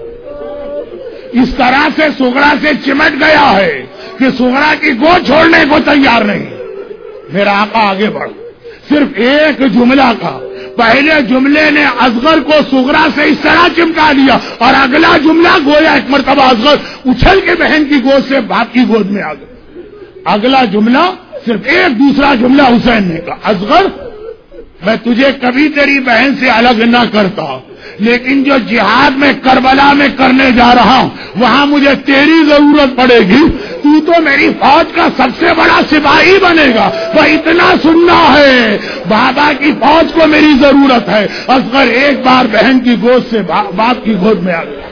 اس طرح سے صغرا سے چمٹ گیا ہے کہ صغرا کی گود چھوڑنے کو تیار نہیں. میرا آقا آگے بڑھ، صرف ایک جملہ کا، پہلے جملے نے اصغر کو صغرا سے اس طرح چمٹا لیا، اور اگلا جملہ گویا ایک مرتبہ اصغر اچھل کے بہن کی گود سے باپ کی گود میں آ گیا. اگلا جملہ صرف ایک دوسرا جملہ حسین نے کہا، اصغر میں تجھے کبھی تیری بہن سے الگ نہ کرتا، لیکن جو جہاد میں کربلا میں کرنے جا رہا ہوں وہاں مجھے تیری ضرورت پڑے گی. تو تو میری فوج کا سب سے بڑا سپاہی بنے گا، وہ اتنا سننا ہے، بابا کی فوج کو میری ضرورت ہے. اصغر ایک بار بہن کی گود سے باپ کی گود میں آ گیا.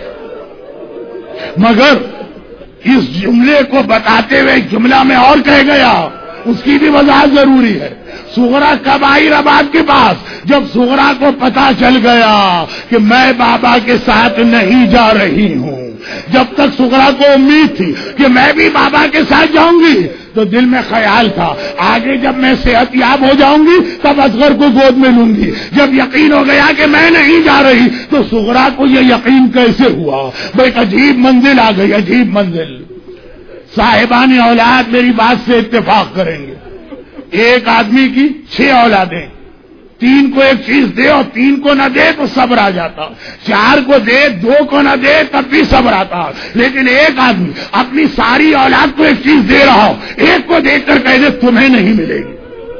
مگر اس جملے کو بتاتے ہوئے جملہ میں اور کہہ گیا، اس کی بھی وضاحت ضروری ہے. صغرا کب آئی رباط کے پاس؟ جب صغرا کو پتا چل گیا کہ میں بابا کے ساتھ نہیں جا رہی ہوں. جب تک صغرا کو امید تھی کہ میں بھی بابا کے ساتھ جاؤں گی تو دل میں خیال تھا آگے جب میں صحت یاب ہو جاؤں گی تب اصغر کو گود میں لوں گی. جب یقین ہو گیا کہ میں نہیں جا رہی تو صغرا کو یہ یقین کیسے ہوا؟ ایک عجیب منزل آ گئی، عجیب منزل. صاحبان اولاد میری بات سے اتفاق کریں گے، ایک آدمی کی چھ اولادیں، تین کو ایک چیز دے اور تین کو نہ دے تو صبر آ جاتا، چار کو دے دو کو نہ دے تب بھی صبر آتا. لیکن ایک آدمی اپنی ساری اولاد کو ایک چیز دے رہا ہو، ایک کو دیکھ کر کہہ دے تمہیں نہیں ملے گی.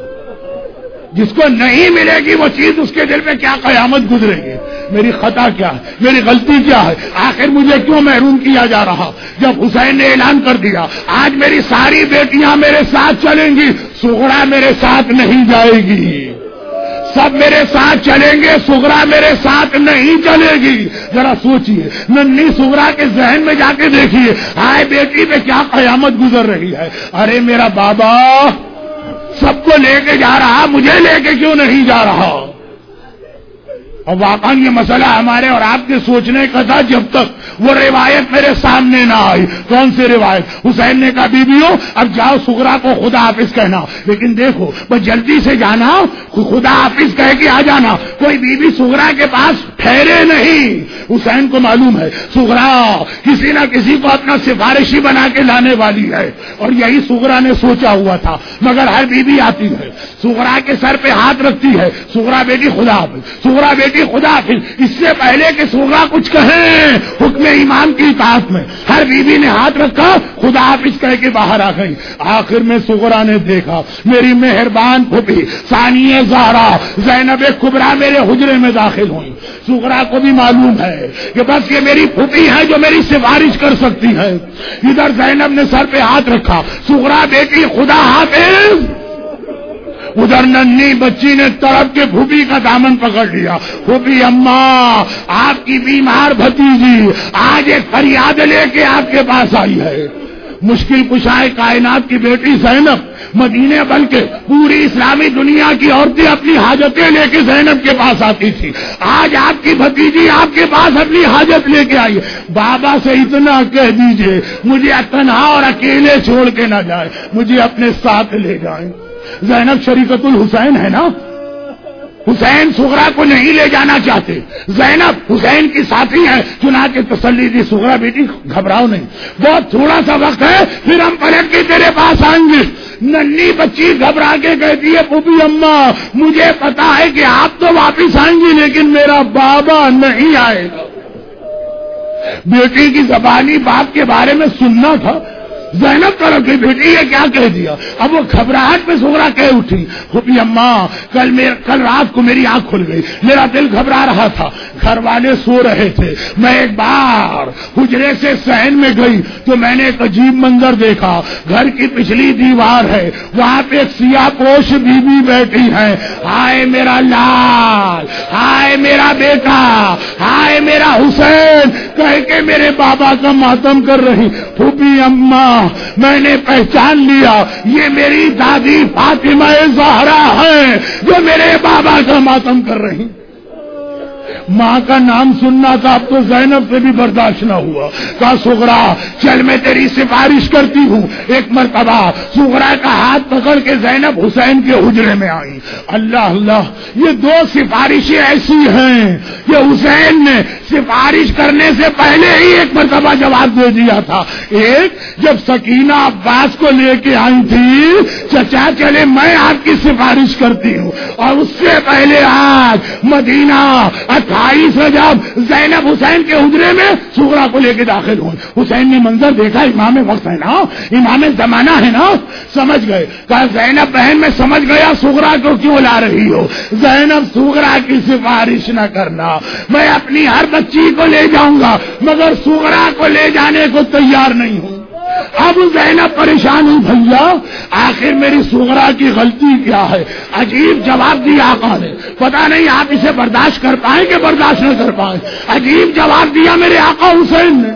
جس کو نہیں ملے گی وہ چیز اس کے دل میں کیا قیامت گزرے گی. میری خطا کیا ہے، میری غلطی کیا ہے، آخر مجھے کیوں محروم کیا جا رہا؟ جب حسین نے اعلان کر دیا آج میری ساری بیٹیاں میرے ساتھ چلیں گی، صغرا میرے ساتھ نہیں جائے گی. سب میرے ساتھ چلیں گے، صغرا میرے ساتھ نہیں چلے گی. ذرا سوچئے، ننھی صغرا کے ذہن میں جا کے دیکھیے، ہائے بیٹی پہ کیا قیامت گزر رہی ہے. ارے میرا بابا سب کو لے کے جا رہا، مجھے لے کے کیوں نہیں جا رہا؟ اور واقعا یہ مسئلہ ہمارے اور آپ کے سوچنے کا تھا جب تک وہ روایت میرے سامنے نہ آئی. کون سی روایت؟ حسین نے کہا بیویوں اب جاؤ صغرا کو خدا حافظ کہنا، لیکن دیکھو بس جلدی سے جانا، خدا حافظ کہہ کے آ جانا. کوئی بیوی صغرا کے پاس ٹھہرے نہیں. حسین کو معلوم ہے صغرا کسی نہ کسی کو اپنا سفارشی بنا کے لانے والی ہے، اور یہی صغرا نے سوچا ہوا تھا. مگر ہر بیوی آتی ہے، صغرا کے سر پہ ہاتھ رکھتی ہے، صغرا بیٹی خدا حافظ، صغرا بیٹی خدا حافظ. اس سے پہلے کہ صغرا کچھ کہیں حکم امام کی اطاعت میں ہر بیوی نے ہاتھ رکھا، خدا حافظ کہہ کے باہر آ گئی. آخر میں صغرا نے دیکھا میری مہربان پھوپھی ثانیہ زہرا زینب کبریٰ میرے حجرے میں داخل ہوئی. صغرا کو بھی معلوم ہے کہ بس یہ میری پھوپھی ہے جو میری سفارش کر سکتی ہے. ادھر زینب نے سر پہ ہاتھ رکھا، صغرا بیٹی خدا حافظ. ادھر ننھی بچی نے تڑپ کے پھوپھی کا دامن پکڑ لیا. پھوپھی اماں آپ کی بیمار بھتیجی آج ایک فریاد لے کے آپ کے پاس آئی ہے. مشکل کشائے کائنات کی بیٹی زینب مدینے بلکہ پوری اسلامی دنیا کی عورتیں اپنی حاجتیں لے کے زینب کے پاس آتی تھی. آج آپ کی بھتیجی آپ کے پاس اپنی حاجت لے کے آئی. بابا سے اتنا کہہ دیجئے مجھے تنہا اور اکیلے چھوڑ کے نہ جائے، مجھے اپنے ساتھ لے جائیں. زینب شریکت الحسین ہے نا، حسین صغرا کو نہیں لے جانا چاہتے. زینب حسین کی ساتھی ہے، چنانچہ تسلی دی صغرا بیٹی گھبراؤ نہیں، بہت تھوڑا سا وقت ہے پھر ہم پلٹ کے تیرے پاس آئیں گے. ننھی بچی گھبرا کے کہتی ہے پھوپھی اماں مجھے پتا ہے کہ آپ تو واپس آئیں گی لیکن میرا بابا نہیں آئے گا. بیٹی کی زبانی باپ کے بارے میں سننا تھا. زینب طرف کی بیٹی یہ کیا کہہ دیا؟ اب وہ گھبراہٹ میں صغرا کہہ اٹھی پھوپھی اماں کل میرے کل رات کو میری آنکھ کھل گئی، میرا دل گھبرا رہا تھا، گھر والے سو رہے تھے، میں ایک بار حجرے سے صحن میں گئی تو میں نے ایک عجیب منظر دیکھا. گھر کی پچھلی دیوار ہے، وہاں پہ ایک سیاہ پوش بی بی بیٹھی ہے. ہائے میرا لال، ہائے میرا بیٹا، ہائے میرا حسین. کہہ کے میرے بابا کا ماتم کر رہی. پھوپھی اماں میں نے پہچان لیا یہ میری دادی فاطمہ زہرا ہے جو میرے بابا کا ماتم کر رہی. ماں کا نام سننا تھا، اب تو زینب سے بھی برداشت نہ ہوا. کہا سغرا چل میں تیری سفارش کرتی ہوں. ایک مرتبہ سغرا کا ہاتھ پکڑ کے زینب حسین کے حجرے میں آئی. اللہ اللہ، یہ دو سفارشیں ایسی ہیں کہ حسین نے سفارش کرنے سے پہلے ہی ایک مرتبہ جواب دے دیا تھا. ایک جب سکینہ عباس کو لے کے آئی تھی، چچا چلے میں آپ کی سفارش کرتی ہوں. اور اس سے پہلے آج مدینہ اٹھائیس جب زینب حسین کے حجرے میں سغرا کو لے کے داخل ہوں. حسین نے منظر دیکھا، امام وقت ہے نا، امام زمانہ ہے نا، سمجھ گئے. کہا زینب بہن میں سمجھ گیا سغرا کو کیوں لا رہی ہو. زینب سغرا کی سفارش نہ کرنا، میں اپنی ہر بچی کو لے جاؤں گا مگر سغرا کو لے جانے کو تیار نہیں ہوں. اب زینب پریشان ہوئی، بھیا آخر میری سغرا کی غلطی کیا ہے. عجیب جواب دیا آقا نے، پتا نہیں آپ اسے برداشت کر پائیں کہ برداشت نہ کر پائیں. عجیب جواب دیا میرے آقا حسین نے.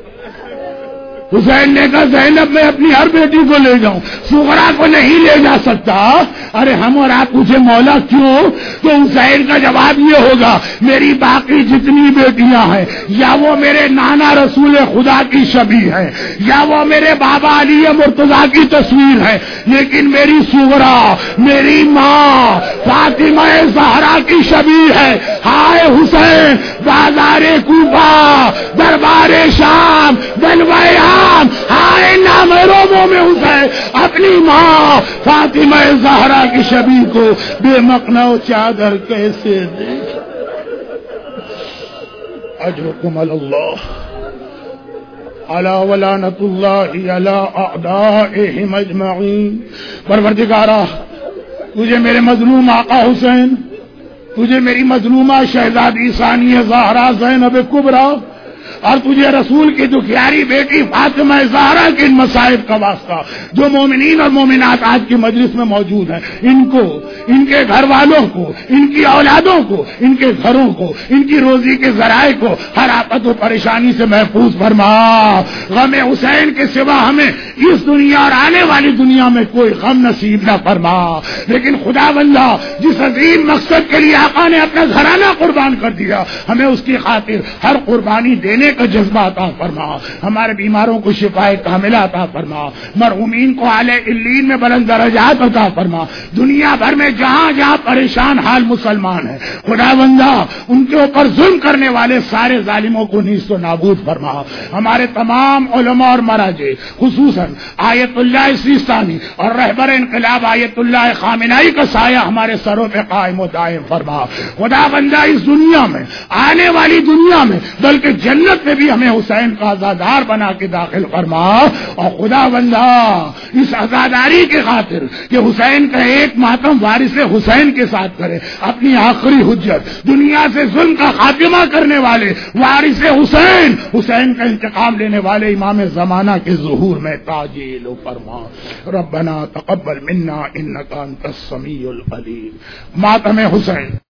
حسین نے کہا زینب میں اپنی ہر بیٹی کو لے جاؤں، سغرا کو نہیں لے جا سکتا. ارے ہم اور آپ پوچھے مولا کیوں؟ تو حسین کا جواب یہ ہوگا میری باقی جتنی بیٹیاں ہیں یا وہ میرے نانا رسول خدا کی شبیہ ہے یا وہ میرے بابا علی مرتضیٰ کی تصویر ہے، لیکن میری سغرا میری ماں فاطمہ زہرا کی شبیہ ہے. ہائے حسین بازار کوفہ دربار شام بنوائے ہائے نامحرموں میں حسین اپنی ماں فاطمہ زہرا کی شبیہ کو بے مقنع چادر کیسے دے. اجرکم اللہ علی ولعنۃ اللہ علی اعدائہم اجمعین. پروردگارا تجھے میرے مظلوم آقا حسین، تجھے میری مظلومہ شہزادی ثانیہ زہرا زینب کبریٰ اور تجھے رسول کی دکھیاری بیٹی فاطمہ زہرا کے ان مصائب کا واسطہ جو مومنین اور مومنات آج کی مجلس میں موجود ہیں، ان کو، ان کے گھر والوں کو، ان کی اولادوں کو، ان کے گھروں کو، ان کی روزی کے ذرائع کو ہر آفت و پریشانی سے محفوظ فرما. غم حسین کے سوا ہمیں اس دنیا اور آنے والی دنیا میں کوئی غم نصیب نہ فرما. لیکن خدا بندہ جس عظیم مقصد کے لیے آقا نے اپنا گھرانہ قربان کر دیا، ہمیں اس کی خاطر ہر قربانی دینے کا جذبہ عطا فرما. ہمارے بیماروں کو شفائے کاملہ عطا فرما، مرحومین کو اعلی علیین میں بلند درجات عطا فرما. دنیا بھر میں جہاں جہاں پریشان حال مسلمان ہیں خدا بندہ ان کے اوپر ظلم کرنے والے سارے ظالموں کو نیست و نابود فرما. ہمارے تمام علماء اور مراجع خصوصاً آیت اللہ سیستانی اور رہبر انقلاب آیت اللہ خامنائی کا سایہ ہمارے سروں پہ قائم و دائم فرما. خدا بندہ اس دنیا میں، آنے والی دنیا میں، بلکہ جنت میں بھی ہمیں حسین کا عزادار بنا کے داخل فرما. اور خدا بندہ اس عزاداری کے خاطر کہ حسین کا ایک ماتم وارث حسین کے ساتھ کرے، اپنی آخری حجت دنیا سے ظلم کا خاتمہ کرنے والے وارث حسین، حسین کا انتقام لینے والے امام زمانہ کے ظہور میں تعجیل فرما. ربنا تقبل منا انک انت السمیع العلیم. ماتم حسین.